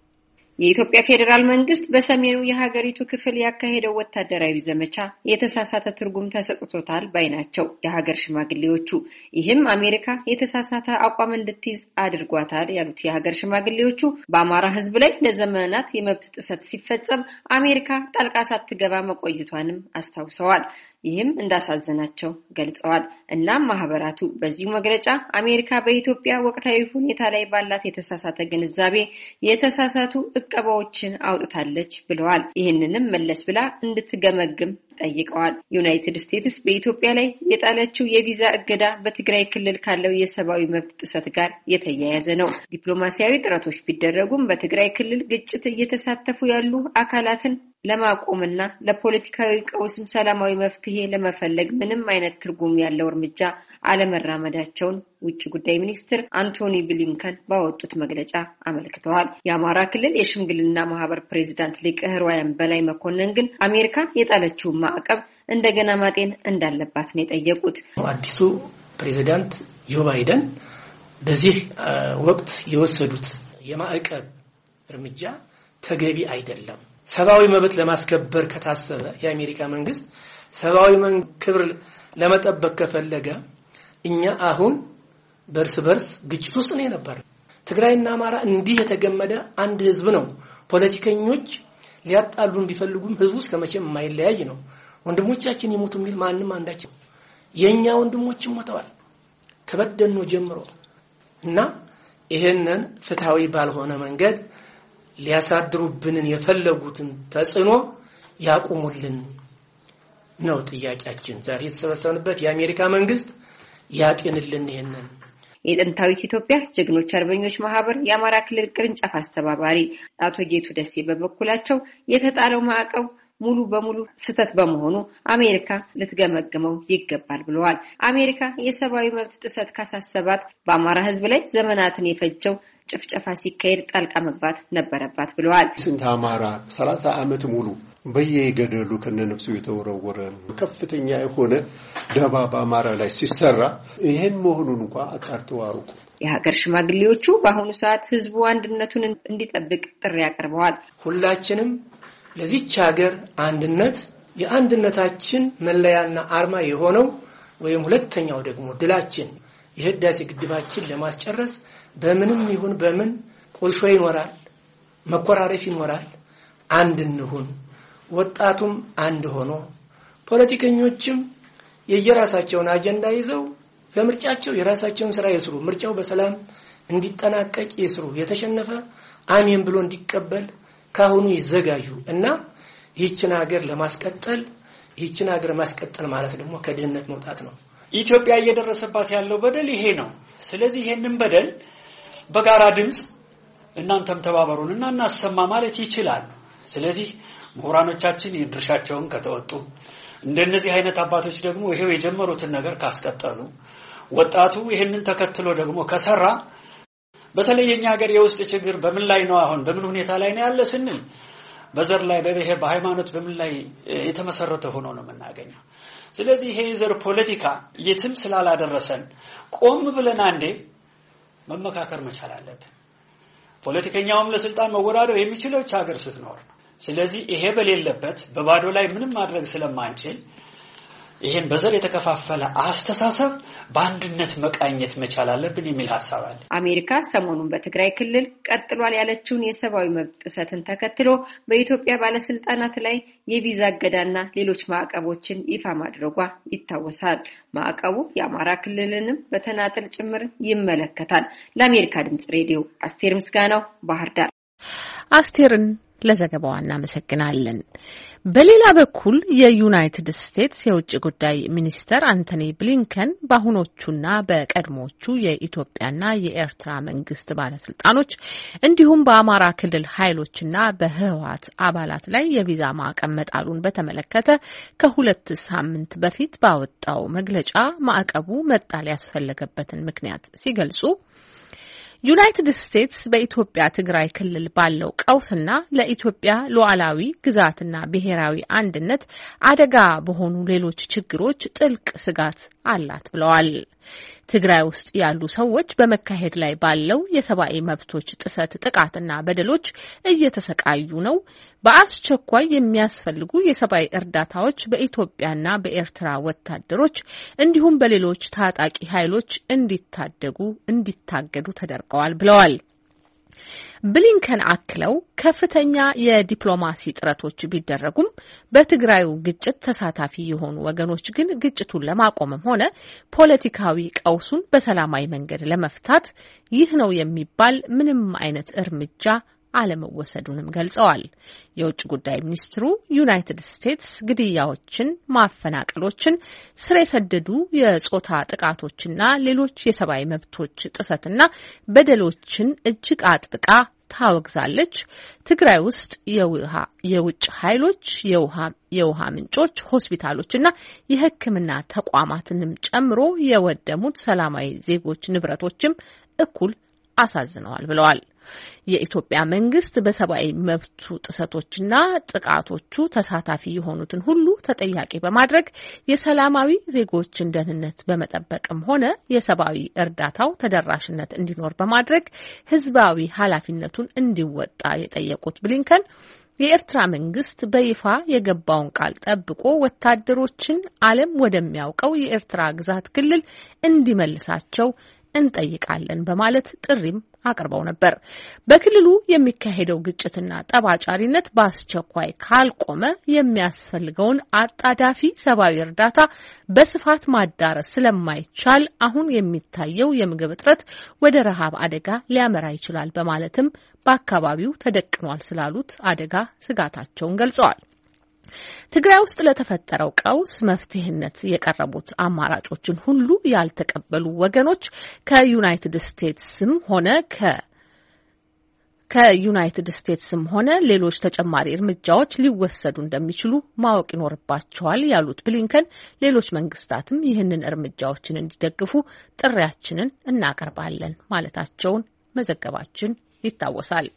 የኢትዮጵያ ፌዴራል መንግስት በሰሜኑ የሀገሪቱ ክፍል ያካሄደው ወታደራዊ ዘመቻ የተሳሳተ ትርጉም ተሰጥቶታል ባይ ናቸው የሀገር ሽማግሌዎቹ። ይህም አሜሪካ የተሳሳተ አቋም እንድትይዝ አድርጓታል ያሉት የሀገር ሽማግሌዎቹ በአማራ ህዝብ ላይ ለዘመናት የመብት ጥሰት ሲፈጸም አሜሪካ ጣልቃ ሳትገባ መቆየቷንም አስታውሰዋል። ይህም እንዳሳዘናቸው ገልጸዋል። እናም ማህበራቱ በዚሁ መግለጫ አሜሪካ በኢትዮጵያ ወቅታዊ ሁኔታ ላይ ባላት የተሳሳተ ግንዛቤ የተሳሳቱ እቀባዎችን አውጥታለች ብለዋል። ይህንንም መለስ ብላ እንድትገመግም ጠይቀዋል። ዩናይትድ ስቴትስ በኢትዮጵያ ላይ የጣለችው የቪዛ እገዳ በትግራይ ክልል ካለው የሰብአዊ መብት ጥሰት ጋር የተያያዘ ነው። ዲፕሎማሲያዊ ጥረቶች ቢደረጉም በትግራይ ክልል ግጭት እየተሳተፉ ያሉ አካላትን ለማቆምና ለፖለቲካዊ ቀውስም ሰላማዊ መፍትሄ ለመፈለግ ምንም አይነት ትርጉም ያለው እርምጃ አለመራመዳቸውን ውጭ ጉዳይ ሚኒስትር አንቶኒ ብሊንከን ባወጡት መግለጫ አመልክተዋል። የአማራ ክልል የሽምግልና ማህበር ፕሬዝዳንት ሊቀ ሕሩያን በላይ መኮንን ግን አሜሪካ የጣለችውን ማዕቀብ እንደገና ማጤን እንዳለባት ነው የጠየቁት። አዲሱ ፕሬዝዳንት ጆ ባይደን በዚህ ወቅት የወሰዱት የማዕቀብ እርምጃ ተገቢ አይደለም። ሰብአዊ መብት ለማስከበር ከታሰበ የአሜሪካ መንግስት ሰብአዊ ክብር ለመጠበቅ ከፈለገ እኛ አሁን በርስ በርስ ግጭት ውስጥ ነው የነበረ። ትግራይና አማራ እንዲህ የተገመደ አንድ ህዝብ ነው። ፖለቲከኞች ሊያጣሉን ቢፈልጉም ህዝቡ እስከመቼም የማይለያይ ነው። ወንድሞቻችን ይሞቱ የሚል ማንንም አንዳችን የኛ ወንድሞች ሞተዋል ከበደኖ ጀምሮ እና ይሄንን ፍትሃዊ ባልሆነ መንገድ ሊያሳድሩብንን የፈለጉትን ተጽዕኖ ያቆሙልን ነው ጥያቄያችን። ዛሬ የተሰበሰብንበት የአሜሪካ መንግስት ያጤንልን ይሄንን። የጥንታዊት ኢትዮጵያ ጀግኖች አርበኞች ማህበር የአማራ ክልል ቅርንጫፍ አስተባባሪ አቶ ጌቱ ደሴ በበኩላቸው የተጣለው ማዕቀብ ሙሉ በሙሉ ስህተት በመሆኑ አሜሪካ ልትገመግመው ይገባል ብለዋል። አሜሪካ የሰብአዊ መብት ጥሰት ካሳሰባት በአማራ ህዝብ ላይ ዘመናትን የፈጀው ጭፍጨፋ ሲካሄድ ጣልቃ መግባት ነበረባት ብለዋል። ስንት አማራ ሰላሳ ዓመት ሙሉ በየገደሉ ከነነፍሱ የተወረወረ ከፍተኛ የሆነ ደባ በአማራ ላይ ሲሰራ ይሄን መሆኑን እንኳን አጣርተው አሩቁ። የሀገር ሽማግሌዎቹ በአሁኑ ሰዓት ህዝቡ አንድነቱን እንዲጠብቅ ጥሪ ያቀርበዋል። ሁላችንም ለዚች ሀገር አንድነት የአንድነታችን መለያና አርማ የሆነው ወይም ሁለተኛው ደግሞ ድላችን የህዳሴ ግድባችን ለማስጨረስ በምንም ይሁን በምን ቁልሾ ይኖራል፣ መኮራረፍ ይኖራል። አንድ እንሁን፣ ወጣቱም አንድ ሆኖ ፖለቲከኞችም የየራሳቸውን አጀንዳ ይዘው ለምርጫቸው የራሳቸውን ስራ ይስሩ፣ ምርጫው በሰላም እንዲጠናቀቅ ይስሩ፣ የተሸነፈ አሜን ብሎ እንዲቀበል ካሁኑ ይዘጋጁ እና ይህችን ሀገር ለማስቀጠል ይህችን ሀገር ማስቀጠል ማለት ደግሞ ከድህነት መውጣት ነው። ኢትዮጵያ እየደረሰባት ያለው በደል ይሄ ነው። ስለዚህ ይሄንን በደል በጋራ ድምጽ እናንተም ተባበሩንና እናሰማ ማለት ይችላል። ስለዚህ ምሁራኖቻችን የድርሻቸውን ከተወጡ እንደነዚህ አይነት አባቶች ደግሞ ይሄው የጀመሩትን ነገር ካስቀጠሉ ወጣቱ ይሄንን ተከትሎ ደግሞ ከሰራ በተለይ የኛ ሀገር የውስጥ ችግር በምን ላይ ነው አሁን በምን ሁኔታ ላይ ነው ያለ ስንል በዘር ላይ በብሔር በሃይማኖት በምን ላይ የተመሰረተ ሆኖ ነው የምናገኘው። ስለዚህ ይሄ ዘር ፖለቲካ የትም ስላላደረሰን ቆም ብለን አንዴ መመካከር መቻል አለብን። ፖለቲከኛውም ለስልጣን መወዳደር የሚችለው ሀገር ስትኖር ነው። ስለዚህ ይሄ በሌለበት በባዶ ላይ ምንም ማድረግ ስለማንችል ይሄን በዘር የተከፋፈለ አስተሳሰብ በአንድነት መቃኘት መቻል አለብን የሚል ሐሳብ አለ። አሜሪካ ሰሞኑን በትግራይ ክልል ቀጥሏል ያለችውን የሰብአዊ መብት ጥሰትን ተከትሎ በኢትዮጵያ ባለስልጣናት ላይ የቪዛ እገዳና ሌሎች ማዕቀቦችን ይፋ ማድረጓ ይታወሳል። ማዕቀቡ የአማራ ክልልንም በተናጠል ጭምር ይመለከታል። ለአሜሪካ ድምጽ ሬዲዮ አስቴር ምስጋናው ባህር ዳር። አስቴርን ለዘገባው እናመሰግናለን። በሌላ በኩል የዩናይትድ ስቴትስ የውጭ ጉዳይ ሚኒስተር አንቶኒ ብሊንከን በአሁኖቹና በቀድሞቹ የኢትዮጵያና የኤርትራ መንግስት ባለስልጣኖች እንዲሁም በአማራ ክልል ኃይሎችና በህወሓት አባላት ላይ የቪዛ ማዕቀብ መጣሉን በተመለከተ ከሁለት ሳምንት በፊት ባወጣው መግለጫ ማዕቀቡ መጣል ያስፈለገበትን ምክንያት ሲገልጹ ዩናይትድ ስቴትስ በኢትዮጵያ ትግራይ ክልል ባለው ቀውስና ለኢትዮጵያ ሉዓላዊ ግዛትና ብሔራዊ አንድነት አደጋ በሆኑ ሌሎች ችግሮች ጥልቅ ስጋት አላት ብለዋል። ትግራይ ውስጥ ያሉ ሰዎች በመካሄድ ላይ ባለው የሰብአዊ መብቶች ጥሰት፣ ጥቃትና በደሎች እየተሰቃዩ ነው። በአስቸኳይ የሚያስፈልጉ የሰብአዊ እርዳታዎች በኢትዮጵያና በኤርትራ ወታደሮች እንዲሁም በሌሎች ታጣቂ ኃይሎች እንዲታደጉ እንዲታገዱ ተደርገዋል ብለዋል። ብሊንከን አክለው ከፍተኛ የዲፕሎማሲ ጥረቶች ቢደረጉም በትግራዩ ግጭት ተሳታፊ የሆኑ ወገኖች ግን ግጭቱን ለማቆምም ሆነ ፖለቲካዊ ቀውሱን በሰላማዊ መንገድ ለመፍታት ይህ ነው የሚባል ምንም አይነት እርምጃ አለመወሰዱንም ገልጸዋል። የውጭ ጉዳይ ሚኒስትሩ ዩናይትድ ስቴትስ ግድያዎችን፣ ማፈናቀሎችን፣ ስር የሰደዱ የጾታ ጥቃቶችና ሌሎች የሰብአዊ መብቶች ጥሰትና በደሎችን እጅግ አጥብቃ ታወግዛለች። ትግራይ ውስጥ የውሃ የውጭ ኃይሎች የውሃ የውሃ ምንጮች፣ ሆስፒታሎችና የሕክምና ተቋማትንም ጨምሮ የወደሙት ሰላማዊ ዜጎች ንብረቶችም እኩል አሳዝነዋል ብለዋል። የኢትዮጵያ መንግስት በሰብአዊ መብቱ ጥሰቶችና ጥቃቶቹ ተሳታፊ የሆኑትን ሁሉ ተጠያቂ በማድረግ የሰላማዊ ዜጎችን ደህንነት በመጠበቅም ሆነ የሰብአዊ እርዳታው ተደራሽነት እንዲኖር በማድረግ ህዝባዊ ኃላፊነቱን እንዲወጣ የጠየቁት ብሊንከን የኤርትራ መንግስት በይፋ የገባውን ቃል ጠብቆ ወታደሮችን ዓለም ወደሚያውቀው የኤርትራ ግዛት ክልል እንዲመልሳቸው እንጠይቃለን በማለት ጥሪም አቅርበው ነበር። በክልሉ የሚካሄደው ግጭትና ጠባጫሪነት በአስቸኳይ ካልቆመ የሚያስፈልገውን አጣዳፊ ሰብአዊ እርዳታ በስፋት ማዳረስ ስለማይቻል አሁን የሚታየው የምግብ እጥረት ወደ ረሃብ አደጋ ሊያመራ ይችላል በማለትም በአካባቢው ተደቅኗል ስላሉት አደጋ ስጋታቸውን ገልጸዋል። ትግራይ ውስጥ ለተፈጠረው ቀውስ መፍትሄነት የቀረቡት አማራጮችን ሁሉ ያልተቀበሉ ወገኖች ከዩናይትድ ስቴትስም ሆነ ከ ከዩናይትድ ስቴትስም ሆነ ሌሎች ተጨማሪ እርምጃዎች ሊወሰዱ እንደሚችሉ ማወቅ ይኖርባቸዋል ያሉት ብሊንከን ሌሎች መንግስታትም ይህንን እርምጃዎችን እንዲደግፉ ጥሪያችንን እናቀርባለን ማለታቸውን መዘገባችን ይታወሳል።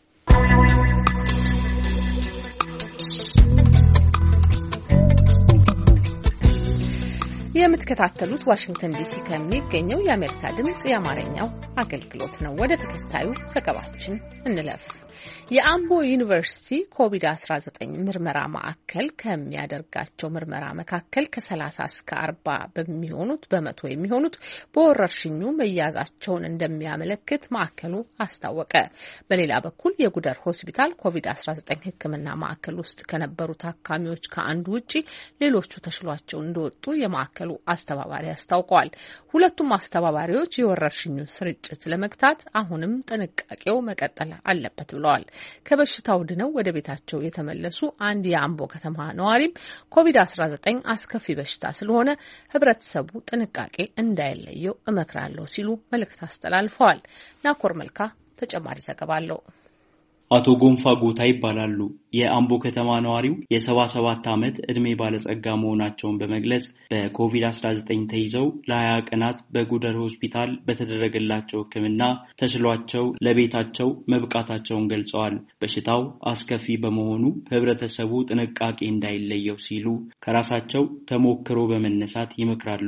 የምትከታተሉት ዋሽንግተን ዲሲ ከሚገኘው የአሜሪካ ድምጽ የአማርኛው አገልግሎት ነው። ወደ ተከታዩ ዘገባችን እንለፍ። የአምቦ ዩኒቨርሲቲ ኮቪድ አስራ ዘጠኝ ምርመራ ማዕከል ከሚያደርጋቸው ምርመራ መካከል ከሰላሳ እስከ አርባ በሚሆኑት በመቶ የሚሆኑት በወረርሽኙ መያዛቸውን እንደሚያመለክት ማዕከሉ አስታወቀ። በሌላ በኩል የጉደር ሆስፒታል ኮቪድ አስራ ዘጠኝ ሕክምና ማዕከል ውስጥ ከነበሩ ታካሚዎች ከአንዱ ውጪ ሌሎቹ ተሽሏቸው እንደወጡ የማዕከሉ አስተባባሪ አስታውቀዋል። ሁለቱም አስተባባሪዎች የወረርሽኙ ስርጭት ለመግታት አሁንም ጥንቃቄው መቀጠል አለበት ብለዋል። ከበሽታው ድነው ወደ ቤታቸው የተመለሱ አንድ የአምቦ ከተማ ነዋሪም ኮቪድ አስራ ዘጠኝ አስከፊ በሽታ ስለሆነ ህብረተሰቡ ጥንቃቄ እንዳይለየው እመክራለሁ ሲሉ መልእክት አስተላልፈዋል። ናኮር መልካ ተጨማሪ ዘገባ አለው። አቶ ጎንፋ ጎታ ይባላሉ። የአምቦ ከተማ ነዋሪው የሰባ ሰባት ዓመት እድሜ ባለጸጋ መሆናቸውን በመግለጽ በኮቪድ አስራ ዘጠኝ ተይዘው ለሀያ ቀናት በጉደር ሆስፒታል በተደረገላቸው ሕክምና ተሽሏቸው ለቤታቸው መብቃታቸውን ገልጸዋል። በሽታው አስከፊ በመሆኑ ህብረተሰቡ ጥንቃቄ እንዳይለየው ሲሉ ከራሳቸው ተሞክሮ በመነሳት ይመክራሉ።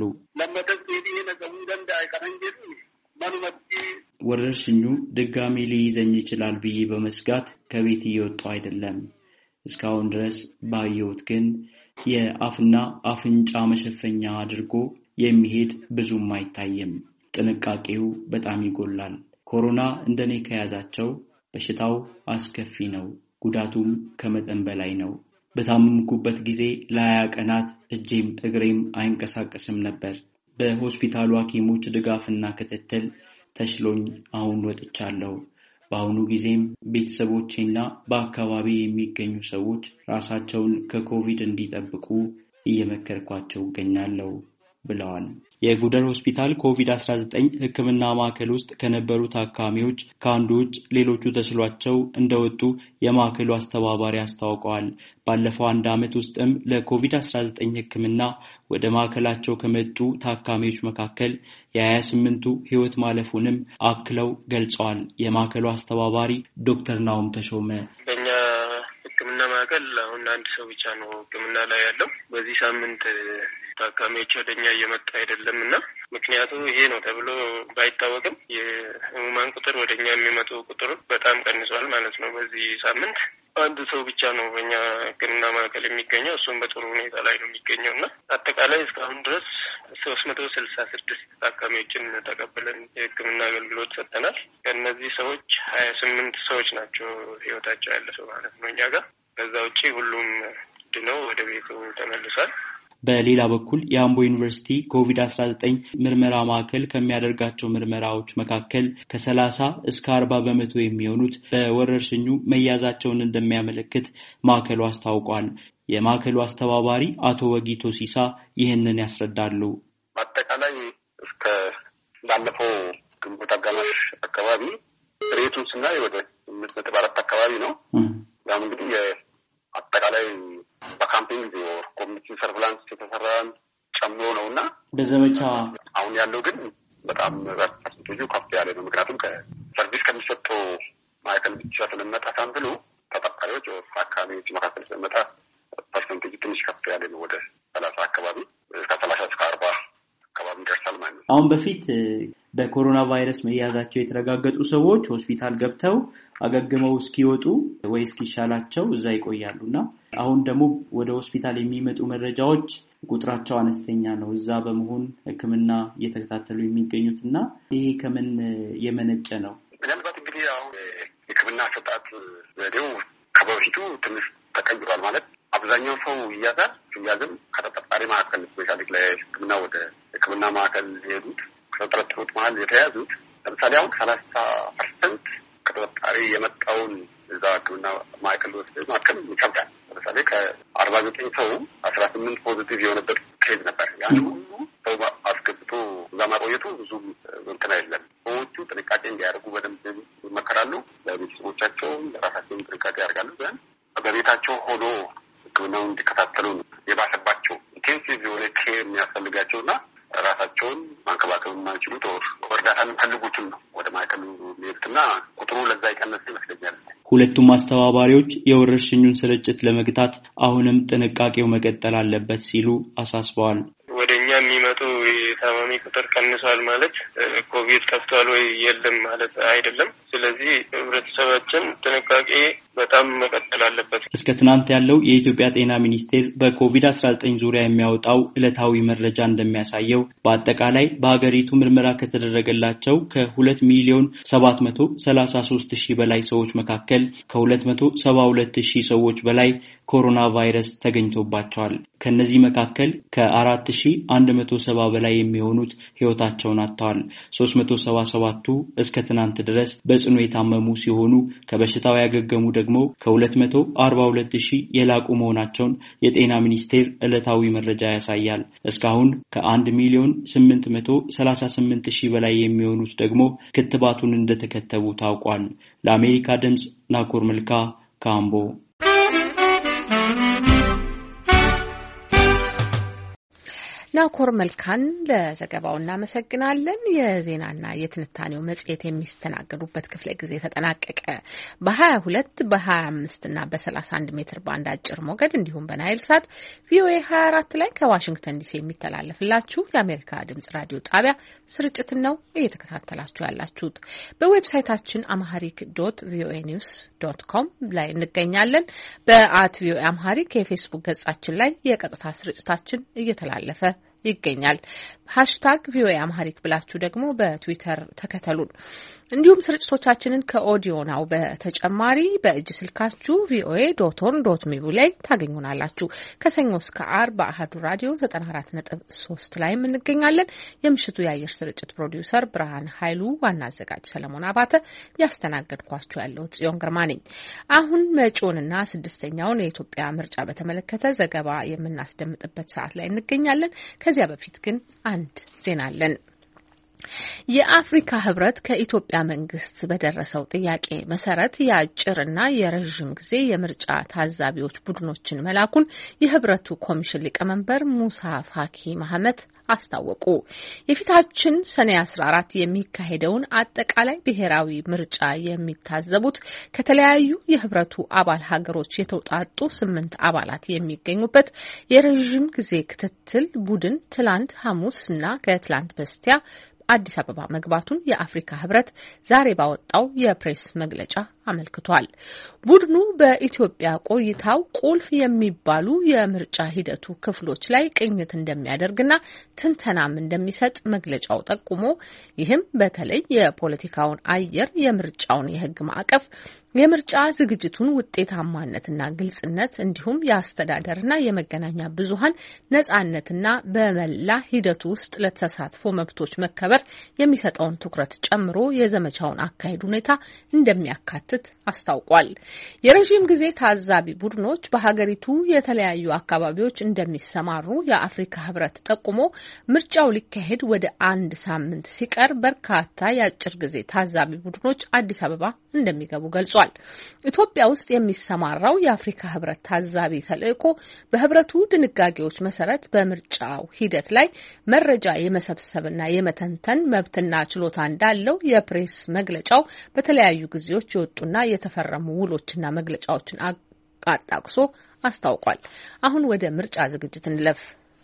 ወረርሽኙ ድጋሚ ሊይዘኝ ይችላል ብዬ በመስጋት ከቤት እየወጣሁ አይደለም። እስካሁን ድረስ ባየሁት ግን የአፍና አፍንጫ መሸፈኛ አድርጎ የሚሄድ ብዙም አይታይም። ጥንቃቄው በጣም ይጎላል። ኮሮና እንደኔ ከያዛቸው በሽታው አስከፊ ነው። ጉዳቱም ከመጠን በላይ ነው። በታመምኩበት ጊዜ ለሀያ ቀናት እጄም እግሬም አይንቀሳቀስም ነበር። በሆስፒታሉ ሐኪሞች ድጋፍና ክትትል ተሽሎኝ አሁን ወጥቻለሁ። በአሁኑ ጊዜም ቤተሰቦቼና በአካባቢ የሚገኙ ሰዎች ራሳቸውን ከኮቪድ እንዲጠብቁ እየመከርኳቸው እገኛለሁ ብለዋል። የጉደር ሆስፒታል ኮቪድ አስራ ዘጠኝ ሕክምና ማዕከል ውስጥ ከነበሩ ታካሚዎች ከአንዱ ውጭ ሌሎቹ ተስሏቸው እንደወጡ የማዕከሉ አስተባባሪ አስታውቀዋል። ባለፈው አንድ ዓመት ውስጥም ለኮቪድ አስራ ዘጠኝ ሕክምና ወደ ማዕከላቸው ከመጡ ታካሚዎች መካከል የሀያ ስምንቱ ህይወት ማለፉንም አክለው ገልጸዋል። የማዕከሉ አስተባባሪ ዶክተር ናውም ተሾመ በእኛ ሕክምና ማዕከል አሁን አንድ ሰው ብቻ ነው ሕክምና ላይ ያለው። በዚህ ሳምንት ታካሚዎች ወደኛ እየመጣ አይደለምና ምክንያቱ ይሄ ነው ተብሎ ባይታወቅም የህሙማን ቁጥር ወደኛ የሚመጡ ቁጥር በጣም ቀንሷል ማለት ነው። በዚህ ሳምንት አንድ ሰው ብቻ ነው በእኛ ሕክምና ማዕከል የሚገኘው። እሱም በጥሩ ሁኔታ ላይ ነው የሚገኘውና አጠቃላይ እስካሁን ድረስ ሶስት መቶ ስልሳ ስድስት ታካሚዎችን ተቀብለን የሕክምና አገልግሎት ሰጥተናል። ከእነዚህ ሰዎች ሀያ ስምንት ሰዎች ናቸው ህይወታቸው ያለፈው ማለት ነው እኛ ጋር። ከዛ ውጪ ሁሉም ድነው ወደ ቤቱ ተመልሷል። በሌላ በኩል የአምቦ ዩኒቨርሲቲ ኮቪድ አስራ ዘጠኝ ምርመራ ማዕከል ከሚያደርጋቸው ምርመራዎች መካከል ከሰላሳ እስከ አርባ በመቶ የሚሆኑት በወረርሽኙ መያዛቸውን እንደሚያመለክት ማዕከሉ አስታውቋል። የማዕከሉ አስተባባሪ አቶ ወጊቶ ሲሳ ይህንን ያስረዳሉ። አጠቃላይ እስከ ባለፈው ግንቦት አጋማሽ አካባቢ ሬቱን ስናይ ወደ አምስት ነጥብ አራት አካባቢ ነው። ያው እንግዲህ አጠቃላይ በካምፔን ኦር ኮሚኒቲ ሰርቪላንስ የተሰራን ጨምሮ ነውና በዘመቻ አሁን ያለው ግን በጣም ፐርሰንቴጁ ከፍ ያለ ነው። ምክንያቱም ከሰርቪስ ከሚሰጠው ማዕከል ብቻ ስለመጣ ሳምፕሉ ተጠቃሚዎች አካባቢዎች መካከል ስለመጣ ፐርሰንቴጁ ትንሽ ከፍ ያለ ነው። ወደ ሰላሳ አካባቢ እስከ ሰላሳ እስከ አርባ አካባቢ ደርሳል ማለት ነው። አሁን በፊት በኮሮና ቫይረስ መያዛቸው የተረጋገጡ ሰዎች ሆስፒታል ገብተው አገግመው እስኪወጡ ወይ እስኪሻላቸው እዛ ይቆያሉና አሁን ደግሞ ወደ ሆስፒታል የሚመጡ መረጃዎች ቁጥራቸው አነስተኛ ነው እዛ በመሆን ሕክምና እየተከታተሉ የሚገኙትና ይሄ ከምን የመነጨ ነው? ምናልባት እንግዲህ አሁን ሕክምና አሰጣጥ ዘዴው ከበፊቱ ትንሽ ተቀይሯል። ማለት አብዛኛው ሰው ይያዛል። ሲያዝም ከተጠርጣሪ ማዕከል ስፔሻሊ ለሕክምና ወደ ሕክምና ማዕከል የሄዱት ከተጠረጠሩት መሀል የተያዙት ለምሳሌ አሁን ሰላሳ ፐርሰንት ከተጠርጣሪ የመጣውን እዛ ሕክምና ማዕከል ወስደ ማከም ይከብዳል። ለምሳሌ ከአርባ ዘጠኝ ሰው አስራ ስምንት ፖዚቲቭ የሆነበት ኬዝ ነበር። ያን ሁሉ ሰው አስገብቶ እዛ ማቆየቱ ብዙ እንትን አይደለም። ሰዎቹ ጥንቃቄ እንዲያደርጉ በደንብ ይመከራሉ። ለቤተሰቦቻቸው ለራሳቸውን ጥንቃቄ ያደርጋሉ። ግን በቤታቸው ሆኖ ሕክምናውን እንዲከታተሉ የባሰባቸው ኢንቴንሲቭ የሆነ ኬር የሚያስፈልጋቸውና ራሳቸውን ማንከባከብ የማይችሉት እርዳታ የሚፈልጉትን ነው ወደ ማዕከሉ የሚሄዱትና ቁጥሩ ለዛ ይቀነስ ይመስለኛል። ሁለቱም አስተባባሪዎች የወረርሽኙን ስርጭት ለመግታት አሁንም ጥንቃቄው መቀጠል አለበት ሲሉ አሳስበዋል። ወደኛ የሚመጡ ታማሚ ቁጥር ቀንሷል ማለት ኮቪድ ጠፍቷል ወይ የለም ማለት አይደለም። ስለዚህ ህብረተሰባችን ጥንቃቄ በጣም መቀጠል አለበት። እስከ ትናንት ያለው የኢትዮጵያ ጤና ሚኒስቴር በኮቪድ አስራ ዘጠኝ ዙሪያ የሚያወጣው ዕለታዊ መረጃ እንደሚያሳየው በአጠቃላይ በሀገሪቱ ምርመራ ከተደረገላቸው ከሁለት ሚሊዮን ሰባት መቶ ሰላሳ ሶስት ሺህ በላይ ሰዎች መካከል ከሁለት መቶ ሰባ ሁለት ሺህ ሰዎች በላይ ኮሮና ቫይረስ ተገኝቶባቸዋል። ከነዚህ መካከል ከአራት ሺህ አንድ መቶ ሰባ በላይ የሚሆኑት ህይወታቸውን አጥተዋል። ሶስት መቶ ሰባ ሰባቱ እስከ ትናንት ድረስ በጽኑ የታመሙ ሲሆኑ ከበሽታው ያገገሙ ደግሞ ከሁለት መቶ አርባ ሁለት ሺህ የላቁ መሆናቸውን የጤና ሚኒስቴር ዕለታዊ መረጃ ያሳያል። እስካሁን ከአንድ ሚሊዮን ስምንት መቶ ሰላሳ ስምንት ሺህ በላይ የሚሆኑት ደግሞ ክትባቱን እንደተከተቡ ታውቋል። ለአሜሪካ ድምጽ ናኮር መልካ ካምቦ። ናኮር መልካን ለዘገባው እናመሰግናለን። የዜናና የትንታኔው መጽሔት የሚስተናገዱበት ክፍለ ጊዜ ተጠናቀቀ። በሀያ ሁለት በሀያ አምስት እና በሰላሳ አንድ ሜትር ባንድ አጭር ሞገድ እንዲሁም በናይል ሳት ቪኦኤ ሀያ አራት ላይ ከዋሽንግተን ዲሲ የሚተላለፍላችሁ የአሜሪካ ድምጽ ራዲዮ ጣቢያ ስርጭትን ነው እየተከታተላችሁ ያላችሁት። በዌብሳይታችን አምሃሪክ ዶት ቪኦኤ ኒውስ ዶት ኮም ላይ እንገኛለን። በአት ቪኦኤ አምሃሪክ የፌስቡክ ገጻችን ላይ የቀጥታ ስርጭታችን እየተላለፈ ይገኛል። ሃሽታግ ቪኦኤ አምሃሪክ ብላችሁ ደግሞ በትዊተር ተከተሉን። እንዲሁም ስርጭቶቻችንን ከኦዲዮ ናው በተጨማሪ በእጅ ስልካችሁ ቪኦኤ ዶት ኦን ዶት ሚቡ ላይ ታገኙናላችሁ። ከሰኞ እስከ ዓርብ በአሃዱ ራዲዮ ዘጠና አራት ነጥብ ሶስት ላይ እንገኛለን። የምሽቱ የአየር ስርጭት ፕሮዲውሰር ብርሃን ኃይሉ፣ ዋና አዘጋጅ ሰለሞን አባተ፣ ያስተናገድኳችሁ ያለው ጽዮን ግርማ ነኝ። አሁን መጪውንና ስድስተኛውን የኢትዮጵያ ምርጫ በተመለከተ ዘገባ የምናስደምጥበት ሰዓት ላይ እንገኛለን። ከዚያ በፊት ግን አንድ ዜና አለን። የአፍሪካ ህብረት ከኢትዮጵያ መንግስት በደረሰው ጥያቄ መሰረት የአጭርና የረዥም ጊዜ የምርጫ ታዛቢዎች ቡድኖችን መላኩን የህብረቱ ኮሚሽን ሊቀመንበር ሙሳ ፋኪ መሐመድ አስታወቁ። የፊታችን ሰኔ አስራ አራት የሚካሄደውን አጠቃላይ ብሔራዊ ምርጫ የሚታዘቡት ከተለያዩ የህብረቱ አባል ሀገሮች የተውጣጡ ስምንት አባላት የሚገኙበት የረዥም ጊዜ ክትትል ቡድን ትላንት ሐሙስና ከትላንት በስቲያ አዲስ አበባ መግባቱን የአፍሪካ ህብረት ዛሬ ባወጣው የፕሬስ መግለጫ አመልክቷል። ቡድኑ በኢትዮጵያ ቆይታው ቁልፍ የሚባሉ የምርጫ ሂደቱ ክፍሎች ላይ ቅኝት እንደሚያደርግና ትንተናም እንደሚሰጥ መግለጫው ጠቁሞ ይህም በተለይ የፖለቲካውን አየር፣ የምርጫውን የህግ ማዕቀፍ፣ የምርጫ ዝግጅቱን ውጤታማነትና ግልጽነት እንዲሁም የአስተዳደርና የመገናኛ ብዙሃን ነጻነትና በመላ ሂደቱ ውስጥ ለተሳትፎ መብቶች መከበር የሚሰጠውን ትኩረት ጨምሮ የዘመቻውን አካሄድ ሁኔታ እንደሚያካትት አስታውቋል። የረዥም ጊዜ ታዛቢ ቡድኖች በሀገሪቱ የተለያዩ አካባቢዎች እንደሚሰማሩ የአፍሪካ ህብረት ጠቁሞ ምርጫው ሊካሄድ ወደ አንድ ሳምንት ሲቀር በርካታ የአጭር ጊዜ ታዛቢ ቡድኖች አዲስ አበባ እንደሚገቡ ገልጿል። ኢትዮጵያ ውስጥ የሚሰማራው የአፍሪካ ህብረት ታዛቢ ተልዕኮ በህብረቱ ድንጋጌዎች መሰረት በምርጫው ሂደት ላይ መረጃ የመሰብሰብና የመተንተን መብትና ችሎታ እንዳለው የፕሬስ መግለጫው በተለያዩ ጊዜዎች የወጡና የተፈረሙ ውሎችና መግለጫዎችን አጣቅሶ አስታውቋል። አሁን ወደ ምርጫ ዝግጅት እንለፍ።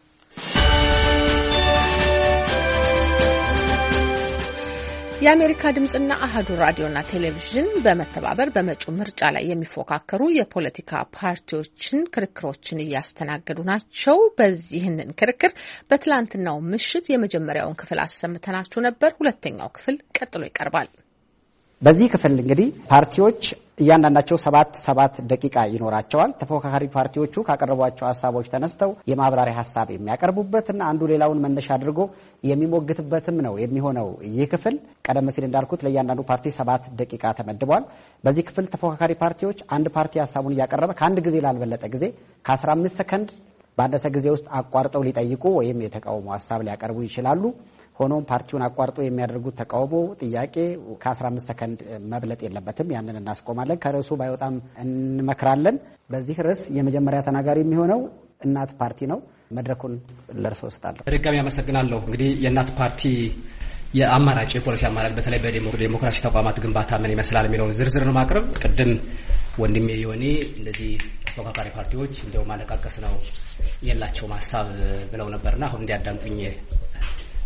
የአሜሪካ ድምጽና አሃዱ ራዲዮና ቴሌቪዥን በመተባበር በመጪው ምርጫ ላይ የሚፎካከሩ የፖለቲካ ፓርቲዎችን ክርክሮችን እያስተናገዱ ናቸው። በዚህንን ክርክር በትላንትናው ምሽት የመጀመሪያውን ክፍል አሰምተናችሁ ነበር። ሁለተኛው ክፍል ቀጥሎ ይቀርባል። በዚህ ክፍል እንግዲህ ፓርቲዎች እያንዳንዳቸው ሰባት ሰባት ደቂቃ ይኖራቸዋል። ተፎካካሪ ፓርቲዎቹ ካቀረቧቸው ሀሳቦች ተነስተው የማብራሪያ ሀሳብ የሚያቀርቡበትና አንዱ ሌላውን መነሻ አድርጎ የሚሞግትበትም ነው የሚሆነው። ይህ ክፍል ቀደም ሲል እንዳልኩት ለእያንዳንዱ ፓርቲ ሰባት ደቂቃ ተመድቧል። በዚህ ክፍል ተፎካካሪ ፓርቲዎች አንድ ፓርቲ ሀሳቡን እያቀረበ ከአንድ ጊዜ ላልበለጠ ጊዜ ከአስራ አምስት ሰከንድ ባነሰ ጊዜ ውስጥ አቋርጠው ሊጠይቁ ወይም የተቃውሞ ሀሳብ ሊያቀርቡ ይችላሉ። ሆኖም ፓርቲውን አቋርጦ የሚያደርጉት ተቃውሞ ጥያቄ ከአስራ አምስት ሰከንድ መብለጥ የለበትም። ያንን እናስቆማለን። ከርዕሱ ባይወጣም እንመክራለን። በዚህ ርዕስ የመጀመሪያ ተናጋሪ የሚሆነው እናት ፓርቲ ነው። መድረኩን ለርሶ ወስጣለሁ። በድጋሚ አመሰግናለሁ። እንግዲህ የእናት ፓርቲ የአማራጭ የፖሊሲ አማራጭ በተለይ በዲሞክራሲ ተቋማት ግንባታ ምን ይመስላል የሚለውን ዝርዝር ነው ማቅረብ። ቅድም ወንድሜ የሆነ እንደዚህ ተፎካካሪ ፓርቲዎች እንደው ማለቃቀስ ነው የላቸውም ሀሳብ ብለው ነበርና አሁን እንዲያዳምጡኝ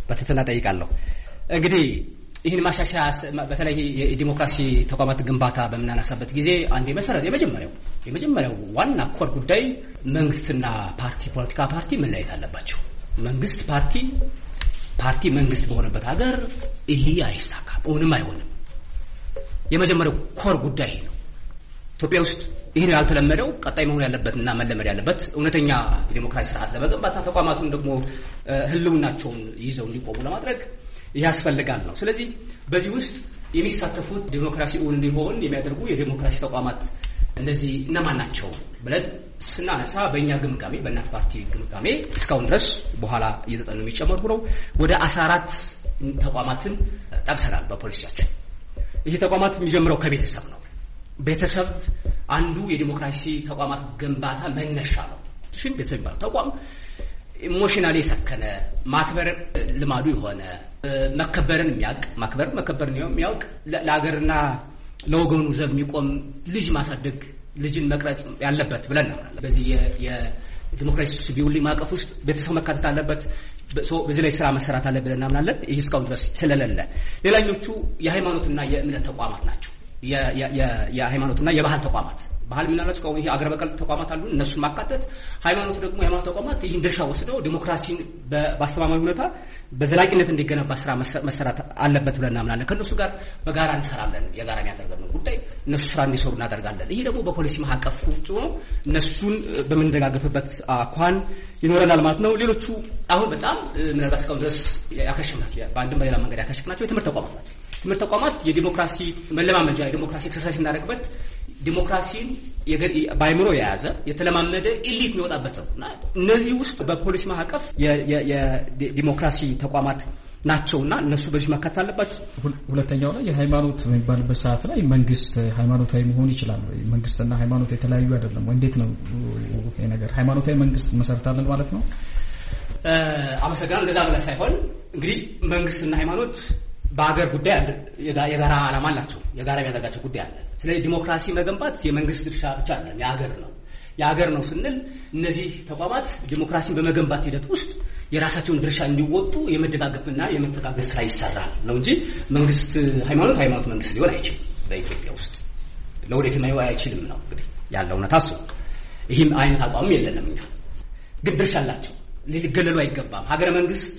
በትህትና ጠይቃለሁ። እንግዲህ ይህን ማሻሻያ በተለይ የዲሞክራሲ ተቋማት ግንባታ በመናነሳበት ጊዜ አንድ የመሰረት የመጀመሪያው የመጀመሪያው ዋና ኮር ጉዳይ መንግስትና ፓርቲ ፖለቲካ ፓርቲ መለያየት አለባቸው። መንግስት ፓርቲ ፓርቲ መንግስት በሆነበት ሀገር ይሄ አይሳካም፣ ኦንም አይሆንም። የመጀመሪያው ኮር ጉዳይ ነው። ኢትዮጵያ ውስጥ ይሄን ያልተለመደው ቀጣይ መሆን ያለበትና መለመድ ያለበት እውነተኛ የዲሞክራሲ ስርዓት ለመገንባት ተቋማቱን ደግሞ ህልውናቸውን ይዘው እንዲቆሙ ለማድረግ ያስፈልጋል ነው። ስለዚህ በዚህ ውስጥ የሚሳተፉት ዲሞክራሲውን እንዲሆን የሚያደርጉ የዲሞክራሲ ተቋማት እነዚህ እነማን ናቸው ብለን ስናነሳ በእኛ ግምጋሜ በእናት ፓርቲ ግምጋሜ እስካሁን ድረስ በኋላ እየተጠኑ የሚጨመሩ ነው ወደ አስራ አራት ተቋማትን ጠቅሰናል በፖሊሲያችን። ይህ ተቋማት የሚጀምረው ከቤተሰብ ነው። ቤተሰብ አንዱ የዲሞክራሲ ተቋማት ግንባታ መነሻ ነው። እሺ ቤተሰብ ይባላል ተቋም ኢሞሽናሊ ሰከነ ማክበር ልማዱ የሆነ መከበርን የሚያውቅ ማክበር መከበርን የሚያውቅ ለሀገርና ለወገኑ ዘብ የሚቆም ልጅ ማሳደግ ልጅን መቅረጽ ያለበት ብለን ነው። በዚህ የዲሞክራሲ ሲቪል ማቀፍ ውስጥ ቤተሰብ መካተት አለበት። በዚህ ላይ ስራ መሰራት አለበት ብለን እናምናለን። ይህ እስካሁን ድረስ ስለሌለ ሌላኞቹ የሃይማኖትና የእምነት ተቋማት ናቸው። የሃይማኖትና የባህል ተቋማት ባህል ምናልባት ከሆነ ይሄ አገር በቀል ተቋማት አሉ እነሱ ማካተት ሃይማኖት ደግሞ የሃይማኖት ተቋማት ይህን ድርሻ ወስደው ዲሞክራሲን በአስተማማኝ ሁኔታ በዘላቂነት እንዲገነባ ስራ መሰራት አለበት ብለን እናምናለን። ከነሱ ጋር በጋራ እንሰራለን። የጋራ የሚያደርገን ጉዳይ እነሱ ስራ እንዲሰሩ እናደርጋለን። ይሄ ደግሞ በፖሊሲ ማዕቀፍ ውስጥ ሆኖ እነሱን በመንደጋገፍበት አኳን ይኖረናል ማለት ነው። ሌሎቹ አሁን በጣም ምናልባት እስካሁን ድረስ ያከሽፍናቸው በአንድም በሌላ መንገድ ያከሽፍናቸው የትምህርት ተቋማት ናቸው። ትምህርት ተቋማት የዲሞክራሲ መለማመጃ የዲሞክራሲ ኤክሰርሳይዝ እናደርግበት ዲሞክራሲን ባይምሮ የያዘ የተለማመደ ኤሊት የሚወጣበት ነውና እነዚህ ውስጥ በፖሊሲ ማዕቀፍ የዲሞክራሲ ተቋማት ናቸውና እነሱ በዚህ መካተት አለባቸው። ሁለተኛው ላይ የሃይማኖት የሚባልበት ሰዓት ላይ መንግስት ሃይማኖታዊ መሆን ይችላል። መንግስትና ሃይማኖት የተለያዩ አይደለም። እንዴት ነው ይሄ ነገር? ሃይማኖታዊ መንግስት መሰረታለን ማለት ነው? አመሰግናለሁ። እንደዛ ማለት ሳይሆን እንግዲህ መንግስትና ሃይማኖት በአገር ጉዳይ የጋራ ዓላማ አላቸው። የጋራ የሚያደርጋቸው ጉዳይ አለ። ስለዚህ ዲሞክራሲ መገንባት የመንግስት ድርሻ ብቻ አይደለም፣ የአገር ነው። የአገር ነው ስንል እነዚህ ተቋማት ዲሞክራሲን በመገንባት ሂደት ውስጥ የራሳቸውን ድርሻ እንዲወጡ የመደጋገፍና የመተጋገዝ ስራ ይሰራል ነው እንጂ መንግስት ሃይማኖት ሃይማኖት መንግስት ሊሆን አይችልም። በኢትዮጵያ ውስጥ ለወደፊት ማይው አይችልም ነው እንግዲህ ያለው ነው ታሱ። ይህም አይነት አቋም የለንም። እኛ ግን ድርሻ አላቸው፣ ሊገለሉ አይገባም። ሀገረ መንግስት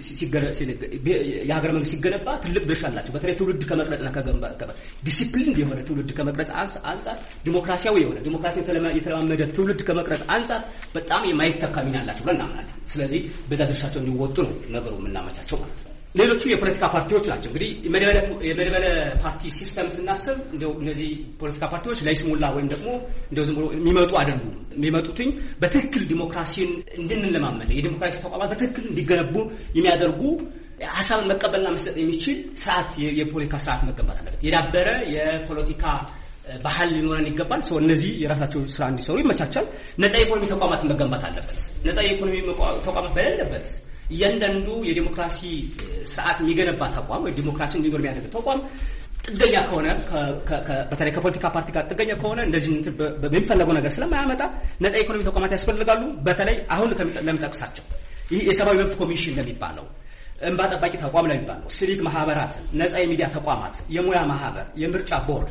የሀገረ መንግስት ሲገነባ ትልቅ ድርሻ አላቸው። በተለይ ትውልድ ከመቅረጽና ከገንባ ዲሲፕሊን የሆነ ትውልድ ከመቅረጽ አንጻር ዲሞክራሲያዊ የሆነ ዲሞክራሲ የተለማመደ ትውልድ ከመቅረጽ አንጻር በጣም የማይተካ ሚና አላቸው ብለን እናምናለን። ስለዚህ በዛ ድርሻቸው እንዲወጡ ነው ነገሩ የምናመቻቸው ማለት ነው። ሌሎቹ የፖለቲካ ፓርቲዎች ናቸው። እንግዲህ የመድበለ ፓርቲ ሲስተም ስናስብ እንደው እነዚህ ፖለቲካ ፓርቲዎች ለይስሙላ ወይም ደግሞ እንደው ዝም ብሎ የሚመጡ አይደሉም። የሚመጡትኝ በትክክል ዲሞክራሲን እንድንለማመድ የዲሞክራሲ ተቋማት በትክክል እንዲገነቡ የሚያደርጉ ሐሳብን መቀበልና መስጠት የሚችል ስርዓት የፖለቲካ ስርዓት መገንባት አለበት። የዳበረ የፖለቲካ ባህል ሊኖረን ይገባል። ሰው እነዚህ የራሳቸው ስራ እንዲሰሩ ይመቻቻል። ነፃ የኢኮኖሚ ተቋማትን መገንባት አለበት። ነፃ የኢኮኖሚ ተቋማት በሌለበት እያንዳንዱ የዲሞክራሲ ስርዓት የሚገነባ ተቋም ወይ ዲሞክራሲ እንዲኖር የሚያደርግ ተቋም ጥገኛ ከሆነ በተለይ ከፖለቲካ ፓርቲ ጋር ጥገኛ ከሆነ እንደዚህ በሚፈለገው ነገር ስለማያመጣ ነፃ ኢኮኖሚ ተቋማት ያስፈልጋሉ። በተለይ አሁን ለምጠቅሳቸው ይህ የሰብአዊ መብት ኮሚሽን ለሚባለው እንባ ጠባቂ ተቋም ለሚባለው ሲቪክ ማህበራት፣ ነፃ የሚዲያ ተቋማት፣ የሙያ ማህበር፣ የምርጫ ቦርድ፣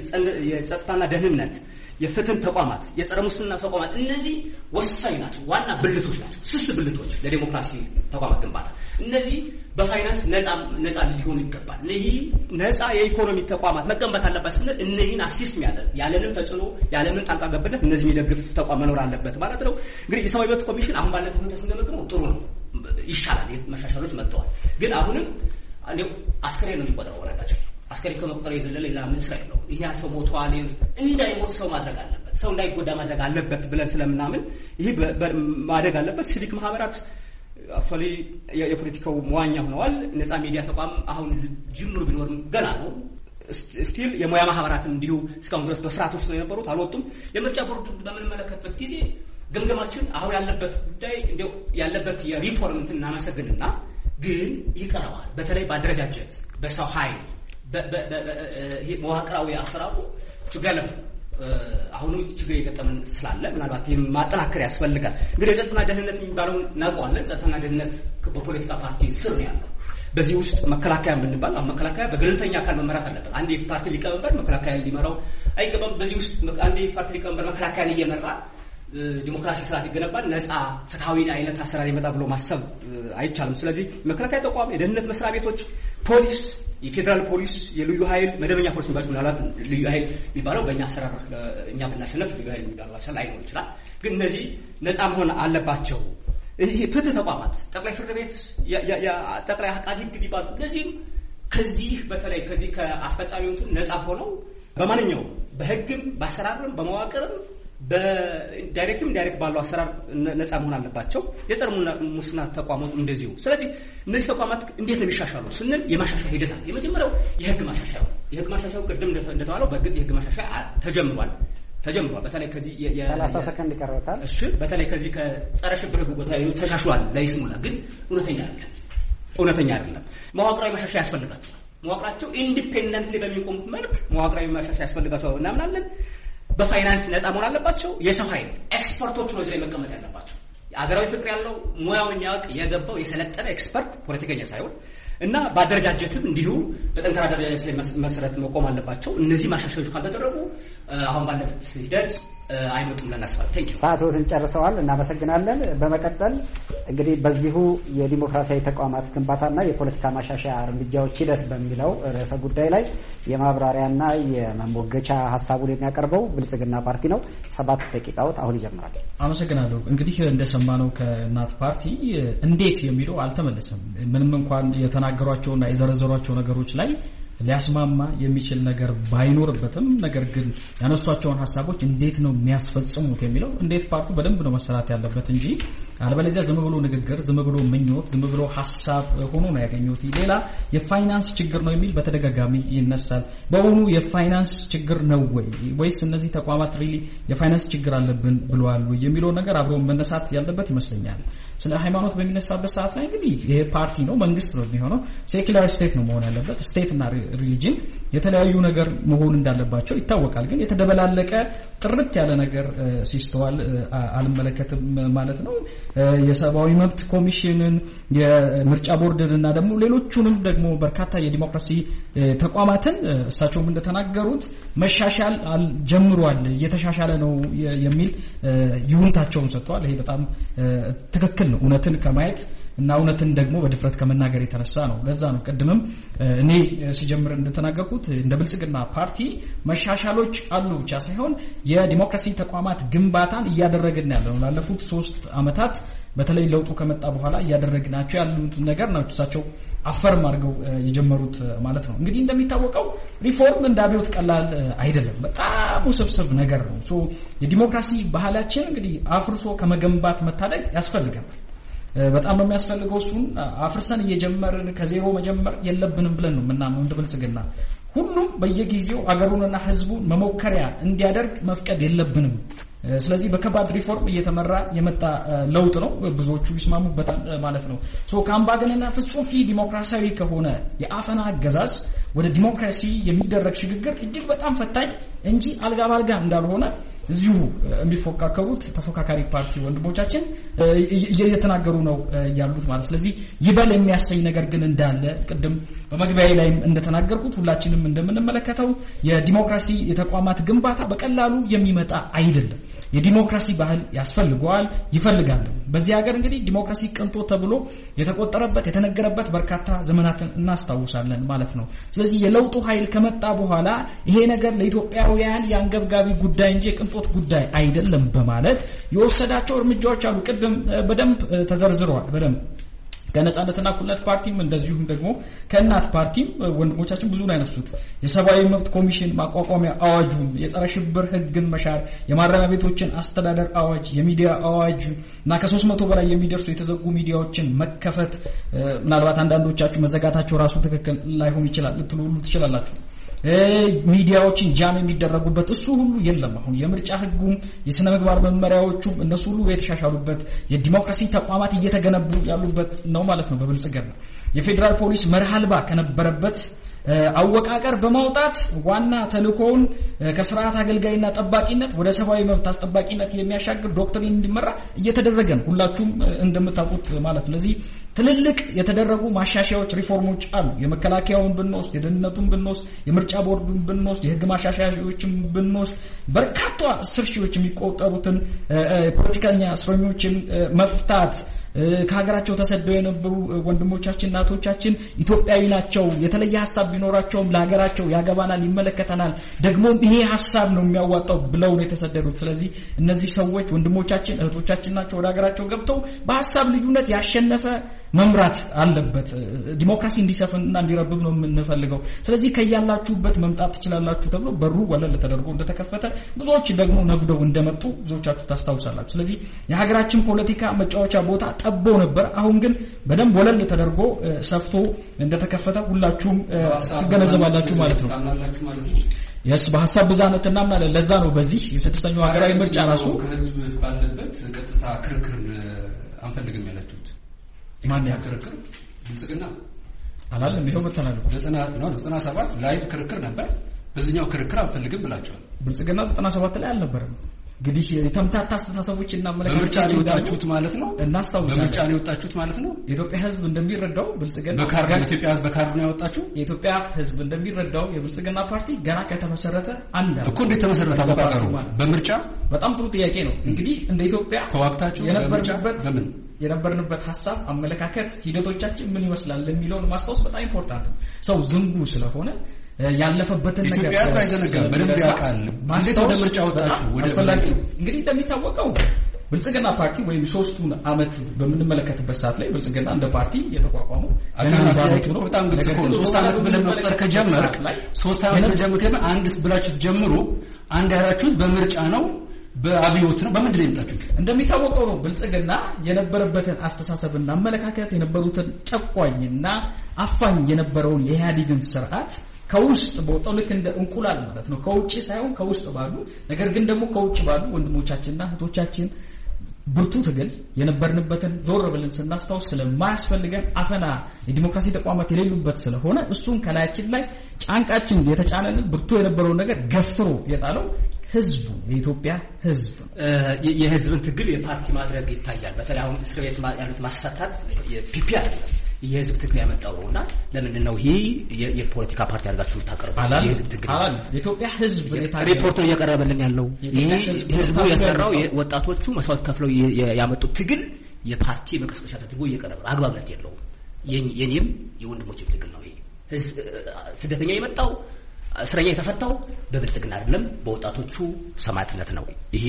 የጸጥታና ደህንነት፣ የፍትህ ተቋማት፣ የጸረ ሙስና ተቋማት እነዚህ ወሳኝ ናቸው። ዋና ብልቶች ናቸው። ስስ ብልቶች ለዲሞክራሲ ተቋማት ግንባታ እነዚህ በፋይናንስ ነፃ ነፃ ሊሆኑ ይገባል። እነዚህ ነፃ የኢኮኖሚ ተቋማት መገንባት አለበት ስንል እነዚህን አሲስት የሚያደርግ ያለንም ተጽዕኖ ያለምን ጣልቃ ገብነት እነዚህ የሚደግፍ ተቋም መኖር አለበት ማለት ነው። እንግዲህ የሰብአዊ መብት ኮሚሽን አሁን ባለበት ሁኔታ ስንገመግመው ጥሩ ነው፣ ይሻላል። መሻሻሎች መጥተዋል። ግን አሁንም እንደው አስከሬን ነው የሚቆጥረው ወረዳቸው አስከሬን ከመቁጠር የዘለለ ሌላ ምን ስራ የለውም። ይሄ ሰው ሞቷል፣ እንዳይሞት ሰው ማድረግ አለበት፣ ሰው እንዳይጎዳ ማድረግ አለበት ብለን ስለምናምን ይሄ ማድረግ አለበት። ሲቪክ ማህበራት አክቹአሊ የፖለቲካው መዋኛ ሆነዋል። ነፃ ሚዲያ ተቋም አሁን ጅምሩ ቢኖርም ገና ነው። ስቲል የሙያ ማህበራትም እንዲሁ እስካሁን ድረስ በፍርሃት ውስጥ የነበሩት አልወጡም። የምርጫ ቦርድ በምንመለከትበት ጊዜ ግምገማችን አሁን ያለበት ጉዳይ እንደው ያለበት የሪፎርም እንትን እናመሰግንና ግን ይቀረዋል። በተለይ በአደረጃጀት በሰው ኃይል መዋቅራዊ አሰራሩ ችግር ያለበት አሁንም ችግር የገጠመን ስላለ ምናልባት ይህን ማጠናከር ያስፈልጋል። እንግዲህ የጸጥታና ደህንነት የሚባለው እናውቀዋለን። ጸጥታና ደህንነት በፖለቲካ ፓርቲ ስር ነው ያለው። በዚህ ውስጥ መከላከያ የምንባል መከላከያ በገለልተኛ አካል መመራት አለበት። አንድ የፓርቲ ሊቀመንበር መከላከያ ሊመራው አይገባም። በዚህ ውስጥ አንድ የፓርቲ ሊቀመንበር መከላከያን እየመራ ዲሞክራሲ ስርዓት ይገነባል፣ ነፃ ፍትሃዊ አይነት አሰራር ይመጣ ብሎ ማሰብ አይቻልም። ስለዚህ መከላከያ ተቋም፣ የደህንነት መስሪያ ቤቶች፣ ፖሊስ፣ የፌደራል ፖሊስ፣ የልዩ ኃይል፣ መደበኛ ፖሊስ የሚባለው ምናልባት ልዩ ኃይል የሚባለው በእኛ አሰራር እኛ ብናሸነፍ ልዩ ኃይል የሚባለው አሰራር ላይኖር ይችላል። ግን እነዚህ ነፃ መሆን አለባቸው። ይሄ ፍትህ ተቋማት፣ ጠቅላይ ፍርድ ቤት፣ ጠቅላይ አቃቤ ሕግ የሚባሉት እነዚህም ከዚህ በተለይ ከዚህ ከአስፈጻሚው ነፃ ሆነው በማንኛውም በህግም በአሰራርም በመዋቅርም በዳይሬክትም ዳይሬክት ባለው አሰራር ነፃ መሆን አለባቸው። የጸረ ሙስና ተቋማት እንደዚሁ። ስለዚህ እነዚህ ተቋማት እንዴት ነው የሚሻሻሉት ስንል የማሻሻያ ሂደት አለ። የመጀመሪያው የህግ ማሻሻያው የህግ ማሻሻያው ቅድም እንደተባለው በግድ የህግ ማሻሻያ ተጀምሯል ተጀምሯል። በተለይ ከዚህ ሰላሳ ሰከንድ ይቀርበታል። እሺ፣ በተለይ ከዚህ ከጸረ ሽብር ህግ ተሻሽሏል። ለይስሙላ ግን እውነተኛ አይደለም፣ እውነተኛ አይደለም። መዋቅራዊ ማሻሻያ ያስፈልጋቸዋል። መዋቅራቸው ኢንዲፔንደንትሊ በሚቆሙት መልክ መዋቅራዊ ማሻሻያ ያስፈልጋቸዋል እናምናለን። በፋይናንስ ነፃ መሆን አለባቸው። የሰው ኃይል ኤክስፐርቶች ነው እዚህ ላይ መቀመጥ ያለባቸው። አገራዊ ፍቅር ያለው ሙያውን የሚያውቅ የገባው የሰለጠነ ኤክስፐርት ፖለቲከኛ ሳይሆን እና በአደረጃጀትም እንዲሁ በጠንካራ አደረጃጀት ላይ መሰረት መቆም አለባቸው። እነዚህ ማሻሻያዎች ካልተደረጉ አሁን ባለበት ሂደት አይመጡም ብለን እናስባለን። ቴንክ ዩ። ሰዓቱን ጨርሰዋል። እናመሰግናለን። በመቀጠል እንግዲህ በዚሁ የዲሞክራሲያዊ ተቋማት ግንባታና የፖለቲካ ማሻሻያ እርምጃዎች ሂደት በሚለው ርዕሰ ጉዳይ ላይ የማብራሪያና የመሞገቻ ሀሳቡን የሚያቀርበው ብልጽግና ፓርቲ ነው። ሰባት ደቂቃዎት አሁን ይጀምራል። አመሰግናለሁ። እንግዲህ እንደሰማነው ከእናት ፓርቲ እንዴት የሚለው አልተመለሰም። ምንም እንኳን የተናገሯቸውና የዘረዘሯቸው ነገሮች ላይ ሊያስማማ የሚችል ነገር ባይኖርበትም ነገር ግን ያነሷቸውን ሀሳቦች እንዴት ነው የሚያስፈጽሙት የሚለው እንዴት ፓርቲው በደንብ ነው መሰራት ያለበት እንጂ አለበለዚያ ዝም ብሎ ንግግር፣ ዝም ብሎ ምኞት፣ ዝም ብሎ ሀሳብ ሆኖ ነው ያገኙት። ሌላ የፋይናንስ ችግር ነው የሚል በተደጋጋሚ ይነሳል። በእውኑ የፋይናንስ ችግር ነው ወይ ወይስ እነዚህ ተቋማት ሪሊ የፋይናንስ ችግር አለብን ብለዋል የሚለው ነገር አብሮ መነሳት ያለበት ይመስለኛል። ስለ ሃይማኖት በሚነሳበት ሰዓት ላይ እንግዲህ ይሄ ፓርቲ ነው መንግስት ነው የሚሆነው። ሴኩላር ስቴት ነው መሆን ያለበት። ስቴትና ሪሊጅን የተለያዩ ነገር መሆን እንዳለባቸው ይታወቃል። ግን የተደበላለቀ ጥርት ያለ ነገር ሲስተዋል አልመለከትም ማለት ነው። የሰብአዊ መብት ኮሚሽንን፣ የምርጫ ቦርድን እና ደግሞ ሌሎቹንም ደግሞ በርካታ የዲሞክራሲ ተቋማትን እሳቸውም እንደተናገሩት መሻሻል ጀምሯል፣ እየተሻሻለ ነው የሚል ይሁንታቸውን ሰጥተዋል። ይሄ በጣም ትክክል ነው። እውነትን ከማየት እና እውነትን ደግሞ በድፍረት ከመናገር የተነሳ ነው። ለዛ ነው ቅድምም እኔ ሲጀምር እንደተናገርኩት እንደ ብልጽግና ፓርቲ መሻሻሎች አሉ ብቻ ሳይሆን የዲሞክራሲ ተቋማት ግንባታን እያደረግን ያለው ላለፉት ሶስት አመታት በተለይ ለውጡ ከመጣ በኋላ እያደረግናቸው ያሉት ነገር ነው እሳቸው አፈርም አድርገው የጀመሩት ማለት ነው። እንግዲህ እንደሚታወቀው ሪፎርም እንደ አብዮት ቀላል አይደለም፣ በጣም ውስብስብ ነገር ነው። ሶ የዲሞክራሲ ባህላችን እንግዲህ አፍርሶ ከመገንባት መታደግ ያስፈልጋል። በጣም ነው የሚያስፈልገው። እሱን አፍርሰን እየጀመርን ከዜሮ መጀመር የለብንም ብለን ነው የምናምነው እንደ ብልጽግና። ሁሉም በየጊዜው አገሩንና ህዝቡን መሞከሪያ እንዲያደርግ መፍቀድ የለብንም። ስለዚህ በከባድ ሪፎርም እየተመራ የመጣ ለውጥ ነው። ብዙዎቹ ይስማሙበታል ማለት ነው። ሶ ከአምባገነንና ፍጹም ኢ ዲሞክራሲያዊ ከሆነ የአፈና አገዛዝ ወደ ዲሞክራሲ የሚደረግ ሽግግር እጅግ በጣም ፈታኝ እንጂ አልጋ ባልጋ እንዳልሆነ እዚሁ የሚፎካከሩት ተፎካካሪ ፓርቲ ወንድሞቻችን እየተናገሩ ነው ያሉት ማለት። ስለዚህ ይበል የሚያሰኝ ነገር ግን እንዳለ ቅድም በመግቢያዬ ላይ እንደተናገርኩት ሁላችንም እንደምንመለከተው የዲሞክራሲ የተቋማት ግንባታ በቀላሉ የሚመጣ አይደለም። የዲሞክራሲ ባህል ያስፈልገዋል፣ ይፈልጋል። በዚህ ሀገር እንግዲህ ዲሞክራሲ ቅንጦ ተብሎ የተቆጠረበት የተነገረበት በርካታ ዘመናትን እናስታውሳለን ማለት ነው። ስለዚህ የለውጡ ኃይል ከመጣ በኋላ ይሄ ነገር ለኢትዮጵያውያን የአንገብጋቢ ጉዳይ እንጂ የቅንጦት ጉዳይ አይደለም በማለት የወሰዳቸው እርምጃዎች አሉ። ቅድም በደንብ ተዘርዝረዋል። በደንብ ከነጻነትና እኩልነት ፓርቲም እንደዚሁም ደግሞ ከእናት ፓርቲም ወንድሞቻችን ብዙ ነው ያነሱት። የሰብአዊ መብት ኮሚሽን ማቋቋሚያ አዋጁን፣ የጸረ ሽብር ህግን መሻር፣ የማረሚያ ቤቶችን አስተዳደር አዋጅ፣ የሚዲያ አዋጅ እና ከሶስት መቶ በላይ የሚደርሱ የተዘጉ ሚዲያዎችን መከፈት፣ ምናልባት አንዳንዶቻችሁ መዘጋታቸው ራሱ ትክክል ላይሆን ይችላል ልትሉ ሁሉ ትችላላችሁ። ሚዲያዎችን ጃም የሚደረጉበት እሱ ሁሉ የለም። አሁን የምርጫ ህጉም የስነ ምግባር መመሪያዎቹም እነሱ ሁሉ የተሻሻሉበት የዲሞክራሲ ተቋማት እየተገነቡ ያሉበት ነው ማለት ነው። በብልጽግና የፌዴራል ፖሊስ መርህ አልባ ከነበረበት አወቃቀር በማውጣት ዋና ተልእኮውን ከስርዓት አገልጋይና ጠባቂነት ወደ ሰብአዊ መብት አስጠባቂነት የሚያሻግር ዶክትሪን እንዲመራ እየተደረገ ነው ሁላችሁም እንደምታውቁት ማለት ነው። ስለዚህ ትልልቅ የተደረጉ ማሻሻያዎች ሪፎርሞች አሉ። የመከላከያውን ብንወስድ የደህንነቱን ብንወስድ የምርጫ ቦርዱን ብንወስድ የህግ ማሻሻያዎችን ብንወስድ በርካታ አስር ሺዎች የሚቆጠሩትን ፖለቲከኛ እስረኞችን መፍታት ከሀገራቸው ተሰደው የነበሩ ወንድሞቻችን እናቶቻችን ኢትዮጵያዊ ናቸው የተለየ ሐሳብ ቢኖራቸውም ለሀገራቸው ያገባናል ይመለከተናል ደግሞ ይሄ ሐሳብ ነው የሚያዋጣው ብለው ነው የተሰደዱት። ስለዚህ እነዚህ ሰዎች ወንድሞቻችን እህቶቻችን ናቸው ወደ ሀገራቸው ገብተው በሐሳብ ልዩነት ያሸነፈ መምራት አለበት። ዲሞክራሲ እንዲሰፍንና እንዲረብብ ነው የምንፈልገው። ስለዚህ ከያላችሁበት መምጣት ትችላላችሁ ተብሎ በሩ ወለል ተደርጎ እንደተከፈተ ብዙዎች ደግሞ ነግደው እንደመጡ ብዙዎቻችሁ ታስታውሳላችሁ። ስለዚህ የሀገራችን ፖለቲካ መጫወቻ ቦታ ጠቦ ነበር። አሁን ግን በደንብ ወለል ተደርጎ ሰፍቶ እንደተከፈተ ሁላችሁም ትገነዘባላችሁ ማለት ነው። ያስ በሐሳብ ብዛነት እናምናለን። ለዛ ነው በዚህ የስድስተኛው ሀገራዊ ምርጫ ራሱ ህዝብ ባለበት ቀጥታ ክርክር አንፈልግም ያላችሁት ማን ያከረከረ ብልጽግና አላለም። ይሄው በተናለው ዘጠና ነው ዘጠና ሰባት ላይ ክርክር ነበር። በዚህኛው ክርክር አንፈልግም ብላችኋል። ብልጽግና ዘጠና ሰባት ላይ አልነበረም። እንግዲህ የተምታታ አስተሳሰቦችና በምርጫ ነው የወጣችሁት ማለት ነው። እናስታውሳለን። በምርጫ ነው የወጣችሁት ማለት ነው። የኢትዮጵያ ህዝብ እንደሚረዳው ብልጽግና በካርድ የኢትዮጵያ ህዝብ በካርድ ነው ያወጣችሁ። የኢትዮጵያ ህዝብ እንደሚረዳው የብልጽግና ፓርቲ ገና ከተመሰረተ አንድ እኮ እንዴት ተመሰረተ? አወቃቀሩ በምርጫ በጣም ጥሩ ጥያቄ ነው። እንግዲህ እንደ ኢትዮጵያ ከዋክታችሁ የነበርንበት በምን የነበርንበት ሐሳብ አመለካከት ሂደቶቻችን ምን ይመስላል ለሚለውን ማስታወስ በጣም ኢምፖርታንት ነው። ሰው ዝንጉ ስለሆነ ያለፈበትን ነገር ኢትዮጵያ ህዝብ አይዘነጋም። በደንብ ያውቃል። እንዴት ወደ ምርጫ ወጣችሁ? ወደ አስፈላጊ እንግዲህ እንደሚታወቀው ብልጽግና ፓርቲ ወይም ሶስቱን አመት በምንመለከትበት ሰዓት ላይ ብልጽግና እንደ ፓርቲ የተቋቋመው አታናዛሪቱ ነው። በጣም ግልጽ ነው። ሶስት አመት ብለን መቁጠር ከጀመርክ ሶስት አመት ከጀመርክ አንድ ብላችሁ ጀምሩ አንድ ያላችሁት በምርጫ ነው በአብዮት ነው። በምንድን ነው የመጣችሁት? እንደሚታወቀው ነው ብልጽግና የነበረበትን አስተሳሰብና አመለካከት የነበሩትን ጨቋኝና አፋኝ የነበረውን የኢህአዴግን ስርዓት ከውስጥ በወጣው ልክ እንደ እንቁላል ማለት ነው ከውጪ ሳይሆን ከውስጥ ባሉ ነገር ግን ደግሞ ከውጪ ባሉ ወንድሞቻችንና እህቶቻችን ብርቱ ትግል የነበርንበትን ዞር ብለን ስናስታውስ ስለማያስፈልገን አፈና የዲሞክራሲ ተቋማት የሌሉበት ስለሆነ እሱን ከላያችን ላይ ጫንቃችን የተጫነን ብርቱ የነበረው ነገር ገፍትሮ የጣለው ህዝቡ የኢትዮጵያ ህዝብ የህዝብን ትግል የፓርቲ ማድረግ ይታያል። በተለይ አሁን እስር ቤት ያሉት ማስፈታት የፒፒ አይደለም የህዝብ ትግል ያመጣው ነውና ለምንድን ነው ይሄ የፖለቲካ ፓርቲ አድርጋችሁ የምታቀርቡት? የህዝብ ትግል አላል የኢትዮጵያ ህዝብ ሪፖርቱ እያቀረበልን ያለው ይሄ ህዝቡ የሰራው ወጣቶቹ መስዋዕት ከፍለው ያመጡት ትግል የፓርቲ መቀስቀሻ ተደርጎ እየቀረበ አግባብነት የለውም። የኔም የወንድሞችም ትግል ነው። ይሄ ስደተኛ የመጣው እስረኛ የተፈታው በብልጽግና አይደለም በወጣቶቹ ሰማዕትነት ነው። ይሄ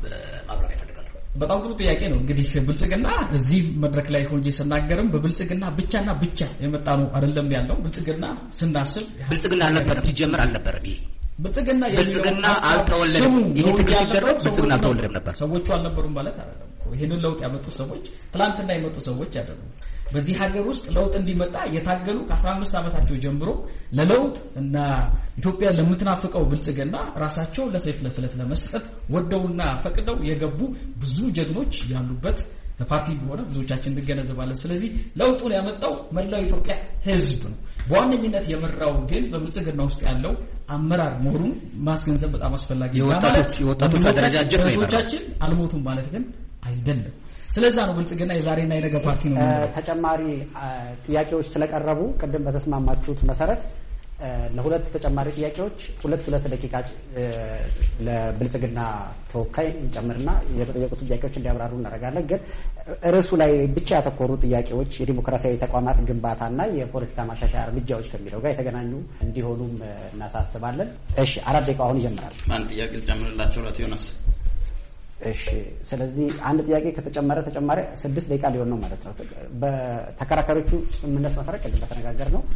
ማብራሪያ ይፈልጋል። በጣም ጥሩ ጥያቄ ነው። እንግዲህ ብልጽግና እዚህ መድረክ ላይ ሆኜ ስናገርም በብልጽግና ብቻና ብቻ የመጣ ነው አይደለም ያለው። ብልጽግና ስናስብ ብልጽግና አልነበረም ሲጀመር አልነበረም። ይሄ ብልጽግና ብልጽግና አልተወለደም። ይሄ ትግል ሲደረግ ብልጽግና አልተወለደም ነበር። ሰዎቹ አልነበሩም ማለት አይደለም። ይሄንን ለውጥ ያመጡ ሰዎች ትላንትና የመጡ ሰዎች አይደሉም። በዚህ ሀገር ውስጥ ለውጥ እንዲመጣ የታገሉ ከአስራ አምስት ዓመታቸው ጀምሮ ለለውጥ እና ኢትዮጵያ ለምትናፍቀው ብልጽግና ራሳቸው ለሰይፍ ለስለት ለመስጠት ወደውና ፈቅደው የገቡ ብዙ ጀግኖች ያሉበት ፓርቲ ቢሆን ብዙዎቻችን እንገነዘባለን። ስለዚህ ለውጡን ያመጣው መላው ኢትዮጵያ ህዝብ ነው። በዋነኝነት የመራው ግን በብልጽግና ውስጥ ያለው አመራር መሆኑን ማስገንዘብ በጣም አስፈላጊ ነው። የወጣቶች የወጣቶች አደረጃጀት ነው። ወጣቶቻችን አልሞቱም ማለት ግን አይደለም። ስለዛ ነው ብልጽግና የዛሬና የነገ ፓርቲ ነው። ተጨማሪ ጥያቄዎች ስለቀረቡ ቅድም በተስማማችሁት መሰረት ለሁለት ተጨማሪ ጥያቄዎች ሁለት ሁለት ደቂቃ ለብልጽግና ተወካይ እንጨምርና የተጠየቁት ጥያቄዎች እንዲያብራሩ እናደርጋለን። ግን ርዕሱ ላይ ብቻ ያተኮሩ ጥያቄዎች የዲሞክራሲያዊ ተቋማት ግንባታና የፖለቲካ ማሻሻያ እርምጃዎች ከሚለው ጋር የተገናኙ እንዲሆኑም እናሳስባለን። እሺ፣ አራት ደቂቃ አሁን ይጀምራል። አንድ ጥያቄ ልጨምርላቸው ላት ዮናስ። እሺ፣ ስለዚህ አንድ ጥያቄ ከተጨመረ ተጨማሪ ስድስት ደቂቃ ሊሆን ነው ማለት ነው። በተከራካሪዎቹ ስምምነት መሰረት ቅድም በተነጋገር ነው።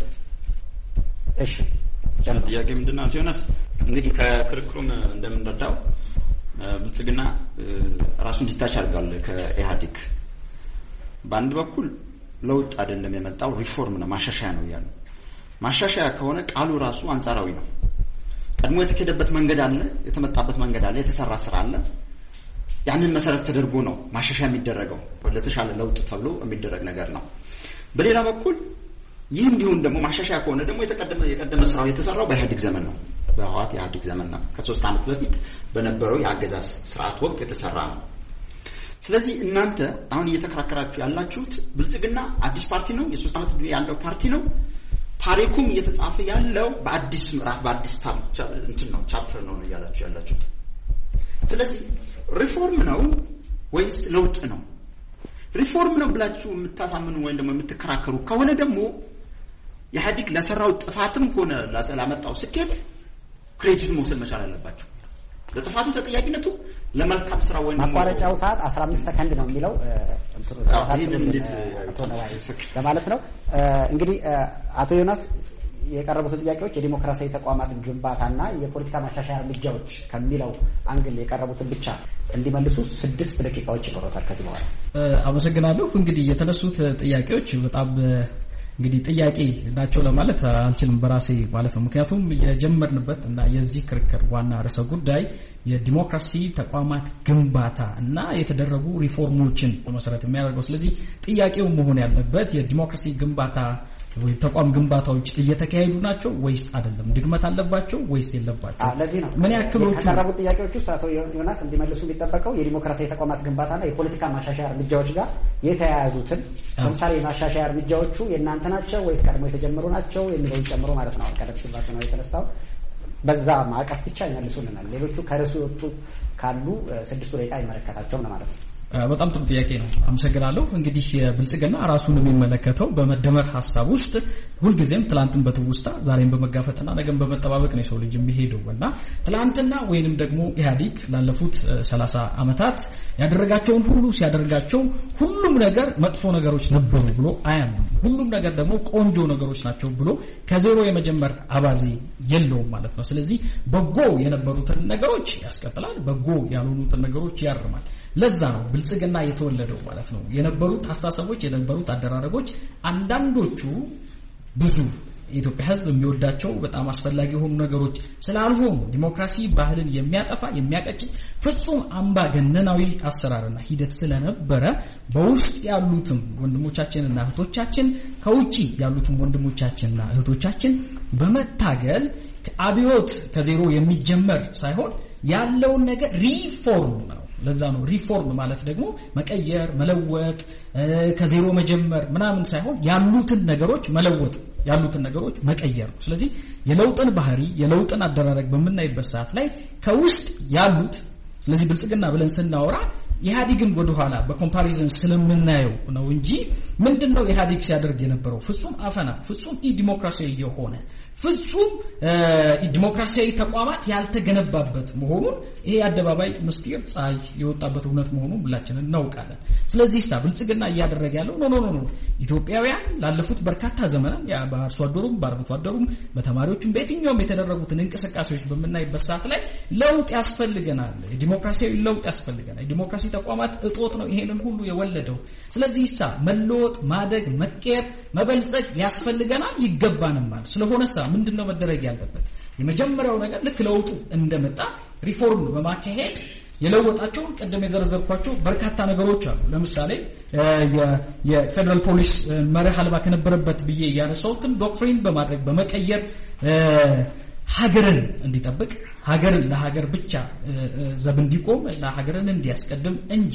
እሺ፣ ጥያቄ ምንድን ነው ዮናስ? እንግዲህ ከክርክሩም እንደምንረዳው ብልጽግና ራሱን ዲታች አድርጓል ከኢህአዴግ። በአንድ በኩል ለውጥ አይደለም የመጣው ሪፎርም ነው ማሻሻያ ነው ያሉ። ማሻሻያ ከሆነ ቃሉ ራሱ አንጻራዊ ነው። ቀድሞ የተከደበት መንገድ አለ፣ የተመጣበት መንገድ አለ፣ የተሰራ ስራ አለ። ያንን መሰረት ተደርጎ ነው ማሻሻያ የሚደረገው ለተሻለ ለውጥ ተብሎ የሚደረግ ነገር ነው። በሌላ በኩል ይህ እንዲሁም ደግሞ ማሻሻያ ከሆነ ደግሞ የተቀደመ የቀደመ ስራው የተሰራው በኢህአዴግ ዘመን ነው በህወሓት ኢህአዴግ ዘመን ነው ከሶስት ዓመት በፊት በነበረው የአገዛዝ ስርዓት ወቅት የተሰራ ነው ስለዚህ እናንተ አሁን እየተከራከራችሁ ያላችሁት ብልጽግና አዲስ ፓርቲ ነው የሶስት ዓመት ዕድሜ ያለው ፓርቲ ነው ታሪኩም እየተጻፈ ያለው በአዲስ ምዕራፍ በአዲስ እንትን ነው ቻፕተር ነው ያላችሁ ያላችሁት ስለዚህ ሪፎርም ነው ወይስ ለውጥ ነው ሪፎርም ነው ብላችሁ የምታሳምኑ ወይም ደግሞ የምትከራከሩ ከሆነ ደግሞ ኢህአዴግ ለሰራው ጥፋትም ሆነ ለሰላመጣው ስኬት ክሬዲት መውሰድ መቻል አለባችሁ ለጥፋቱ ተጠያቂነቱ ለመልካም ስራ ወይ ማቋረጫው ሰዓት አስራ አምስት ሰከንድ ነው የሚለው እንትሩ ለማለት ነው እንግዲህ አቶ ዮናስ የቀረቡት ጥያቄዎች የዲሞክራሲያዊ ተቋማት ግንባታና የፖለቲካ ማሻሻያ እርምጃዎች ከሚለው አንግል የቀረቡትን ብቻ እንዲመልሱ ስድስት ደቂቃዎች ይቆረጣል ከዚህ በኋላ አመሰግናለሁ እንግዲህ የተነሱት ጥያቄዎች በጣም እንግዲህ ጥያቄ ናቸው ለማለት አልችልም በራሴ ማለት ነው ምክንያቱም የጀመርንበት እና የዚህ ክርክር ዋና ርዕሰ ጉዳይ የዲሞክራሲ ተቋማት ግንባታ እና የተደረጉ ሪፎርሞችን መሰረት የሚያደርገው ስለዚህ ጥያቄው መሆን ያለበት የዲሞክራሲ ግንባታ ወይ ተቋም ግንባታዎች እየተካሄዱ ናቸው ወይስ አይደለም ድግመት አለባቸው ወይስ የለባቸው ለዚህ ነው ምን ያክሎቹ ከቀረቡት ጥያቄዎች ውስጥ አቶ ዮናስ እንዲመልሱ የሚጠበቀው የዲሞክራሲያዊ ተቋማት ግንባታና የፖለቲካ ማሻሻያ እርምጃዎች ጋር የተያያዙትን ለምሳሌ የማሻሻያ እርምጃዎቹ የእናንተ ናቸው ወይስ ቀድሞ የተጀመሩ ናቸው የሚለውን ጨምሮ ማለት ነው ቀደም ሲል ነው የተነሳው በዛ ማዕቀፍ ብቻ ይመልሱልናል ሌሎቹ ከርዕሱ ወጡ ካሉ ስድስቱ ደቂቃ ይመለከታቸውም ማለት ነው በጣም ጥሩ ጥያቄ ነው አመሰግናለሁ እንግዲህ ብልጽግና ራሱን የሚመለከተው በመደመር ሐሳብ ውስጥ ሁልጊዜም ትላንትን በትውስታ ዛሬን በመጋፈጥና ነገን በመጠባበቅ ነው ሰው ልጅ የሚሄደውና ትላንትና ወይንም ደግሞ ኢህአዴግ ላለፉት ሰላሳ አመታት ያደረጋቸውን ሁሉ ሲያደርጋቸው ሁሉም ነገር መጥፎ ነገሮች ነበሩ ብሎ አያምንም ሁሉም ነገር ደግሞ ቆንጆ ነገሮች ናቸው ብሎ ከዜሮ የመጀመር አባዜ የለውም ማለት ነው ስለዚህ በጎ የነበሩትን ነገሮች ያስቀጥላል በጎ ያልሆኑትን ነገሮች ያርማል ለዛ ነው ብልጽግና የተወለደው ማለት ነው የነበሩት አስተሳሰቦች የነበሩት አደራረጎች አንዳንዶቹ ብዙ የኢትዮጵያ ሕዝብ የሚወዳቸው በጣም አስፈላጊ የሆኑ ነገሮች ስላልሆኑ ዲሞክራሲ ባህልን የሚያጠፋ የሚያቀጭ ፍጹም አምባገነናዊ አሰራርና ሂደት ስለነበረ በውስጥ ያሉትም ወንድሞቻችንና እህቶቻችን ከውጪ ያሉትም ወንድሞቻችንና እህቶቻችን በመታገል አብዮት ከዜሮ የሚጀመር ሳይሆን ያለውን ነገር ሪፎርም ነው ለዛ ነው ሪፎርም ማለት ደግሞ መቀየር መለወጥ ከዜሮ መጀመር ምናምን ሳይሆን ያሉትን ነገሮች መለወጥ ያሉትን ነገሮች መቀየር ነው ስለዚህ የለውጥን ባህሪ የለውጥን አደራረግ በመናይበት ሰዓት ላይ ከውስጥ ያሉት ስለዚህ ብልጽግና ብለን ስናወራ ኢህአዴግን ወደ ኋላ በኮምፓሪዝን ስለምናየው ነው እንጂ ምንድነው ኢህአዴግ ሲያደርግ የነበረው ፍጹም አፈና ፍጹም ዲሞክራሲያዊ የሆነ ፍጹም ዲሞክራሲያዊ ተቋማት ያልተገነባበት መሆኑን ይሄ አደባባይ ምስጢር ፀሐይ የወጣበት እውነት መሆኑን ሁላችንም እናውቃለን ስለዚህ ሳ ብልጽግና እያደረገ ያለው ኖ ኖ ኖ ኢትዮጵያውያን ላለፉት በርካታ ዘመናት ያ በአርሶ አደሩም በአርብቶ አደሩም በተማሪዎችም በየትኛውም የተደረጉትን እንቅስቃሴዎች በመናይበት ሰዓት ላይ ለውጥ ያስፈልገናል ዲሞክራሲያዊ ለውጥ ያስፈልገናል ዲሞክራሲ ተቋማት እጦት ነው ይሄንን ሁሉ የወለደው ስለዚህ ሳ መለወጥ ማደግ መቀየር መበልጸግ ያስፈልገናል ይገባናል ስለሆነሳ ምንድነው መደረግ ያለበት የመጀመሪያው ነገር ልክ ለውጡ እንደመጣ ሪፎርም በማካሄድ የለወጣቸው ቀደም የዘረዘርኳቸው በርካታ ነገሮች አሉ ለምሳሌ የፌደራል ፖሊስ መርህ አልባ ከነበረበት ብዬ ያነሳውትን ዶክትሪን በማድረግ በመቀየር ሀገርን እንዲጠብቅ ሀገርን ለሀገር ብቻ ዘብ እንዲቆም እና ሀገርን እንዲያስቀድም እንጂ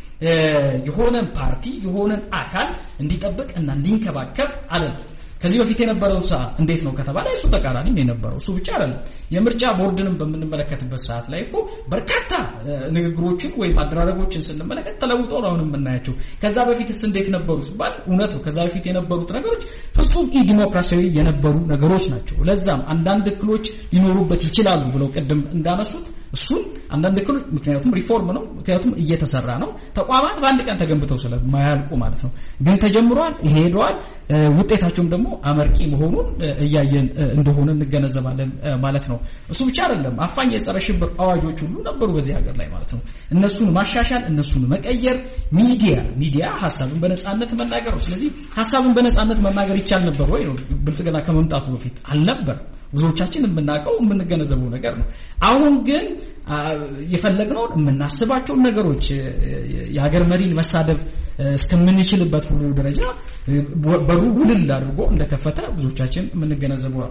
የሆነን ፓርቲ የሆነን አካል እንዲጠብቅ እና እንዲንከባከብ አይደለም ከዚህ በፊት የነበረው ሳ እንዴት ነው ከተባለ እሱ ተቃራኒ ነው የነበረው እሱ ብቻ አይደለም የምርጫ ቦርድንም በምንመለከትበት ሰዓት ላይ እኮ በርካታ ንግግሮችን ወይ አደራረጎችን ስንመለከት ተለውጠው ነው የምናያቸው ከዛ በፊትስ እንዴት ነበሩ ሲባል እውነት ነው ከዛ በፊት የነበሩት ነገሮች ፍጹም ዲሞክራሲያዊ የነበሩ ነገሮች ናቸው ለዛም አንዳንድ እክሎች ሊኖሩበት ይችላሉ ብለው ቀደም እንዳነሱት እሱን አንዳንድ እክሎች ምክንያቱም ሪፎርም ነው ምክንያቱም እየተሰራ ነው ተቋማት በአንድ ቀን ተገንብተው ስለማያልቁ ማለት ነው ግን ተጀምሯል ይሄዳል ውጤታቸውም ደግሞ አመርቂ መሆኑን እያየን እንደሆነ እንገነዘባለን ማለት ነው እሱ ብቻ አይደለም አፋኝ የጸረ ሽብር አዋጆች ሁሉ ነበሩ በዚህ ሀገር ላይ ማለት ነው እነሱን ማሻሻል እነሱን መቀየር ሚዲያ ሚዲያ ሐሳብን በነጻነት መናገር ነው ስለዚህ ሐሳብን በነጻነት መናገር ይቻል ነበር ወይ ነው ብልጽግና ከመምጣቱ በፊት አልነበር ብዙዎቻችን የምናውቀው የምንገነዘበው ነገር ነው አሁን ግን የፈለግነው የምናስባቸው ነገሮች የሀገር መሪን መሳደብ እስከምንችልበት ሁሉ ደረጃ በሩ ውልል አድርጎ እንደከፈተ ብዙዎቻችን የምንገነዘበው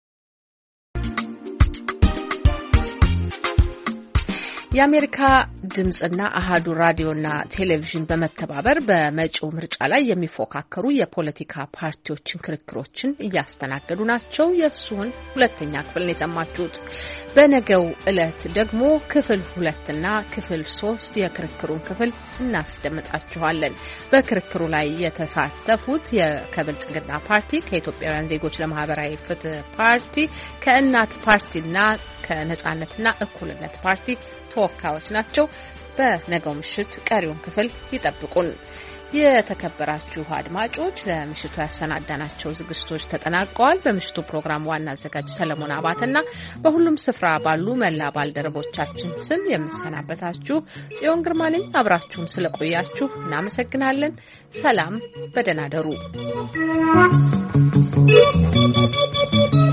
የአሜሪካ ድምጽና አሃዱ ራዲዮና ቴሌቪዥን በመተባበር በመጪው ምርጫ ላይ የሚፎካከሩ የፖለቲካ ፓርቲዎችን ክርክሮችን እያስተናገዱ ናቸው። የእሱን ሁለተኛ ክፍል ነው የሰማችሁት። በነገው ዕለት ደግሞ ክፍል ሁለትና ክፍል ሶስት የክርክሩን ክፍል እናስደምጣችኋለን። በክርክሩ ላይ የተሳተፉት ከብልጽግና ፓርቲ፣ ከኢትዮጵያውያን ዜጎች ለማህበራዊ ፍትህ ፓርቲ፣ ከእናት ፓርቲና ከነጻነትና እኩልነት ፓርቲ ተወካዮች ናቸው። በነገው ምሽት ቀሪውን ክፍል ይጠብቁን። የተከበራችሁ አድማጮች ለምሽቱ ያሰናዳናቸው ዝግጅቶች ተጠናቀዋል። በምሽቱ ፕሮግራም ዋና አዘጋጅ ሰለሞን አባተና በሁሉም ስፍራ ባሉ መላ ባልደረቦቻችን ስም የምሰናበታችሁ ጽዮን ግርማ ነኝ። አብራችሁን ስለቆያችሁ እናመሰግናለን። ሰላም፣ በደህና ደሩ።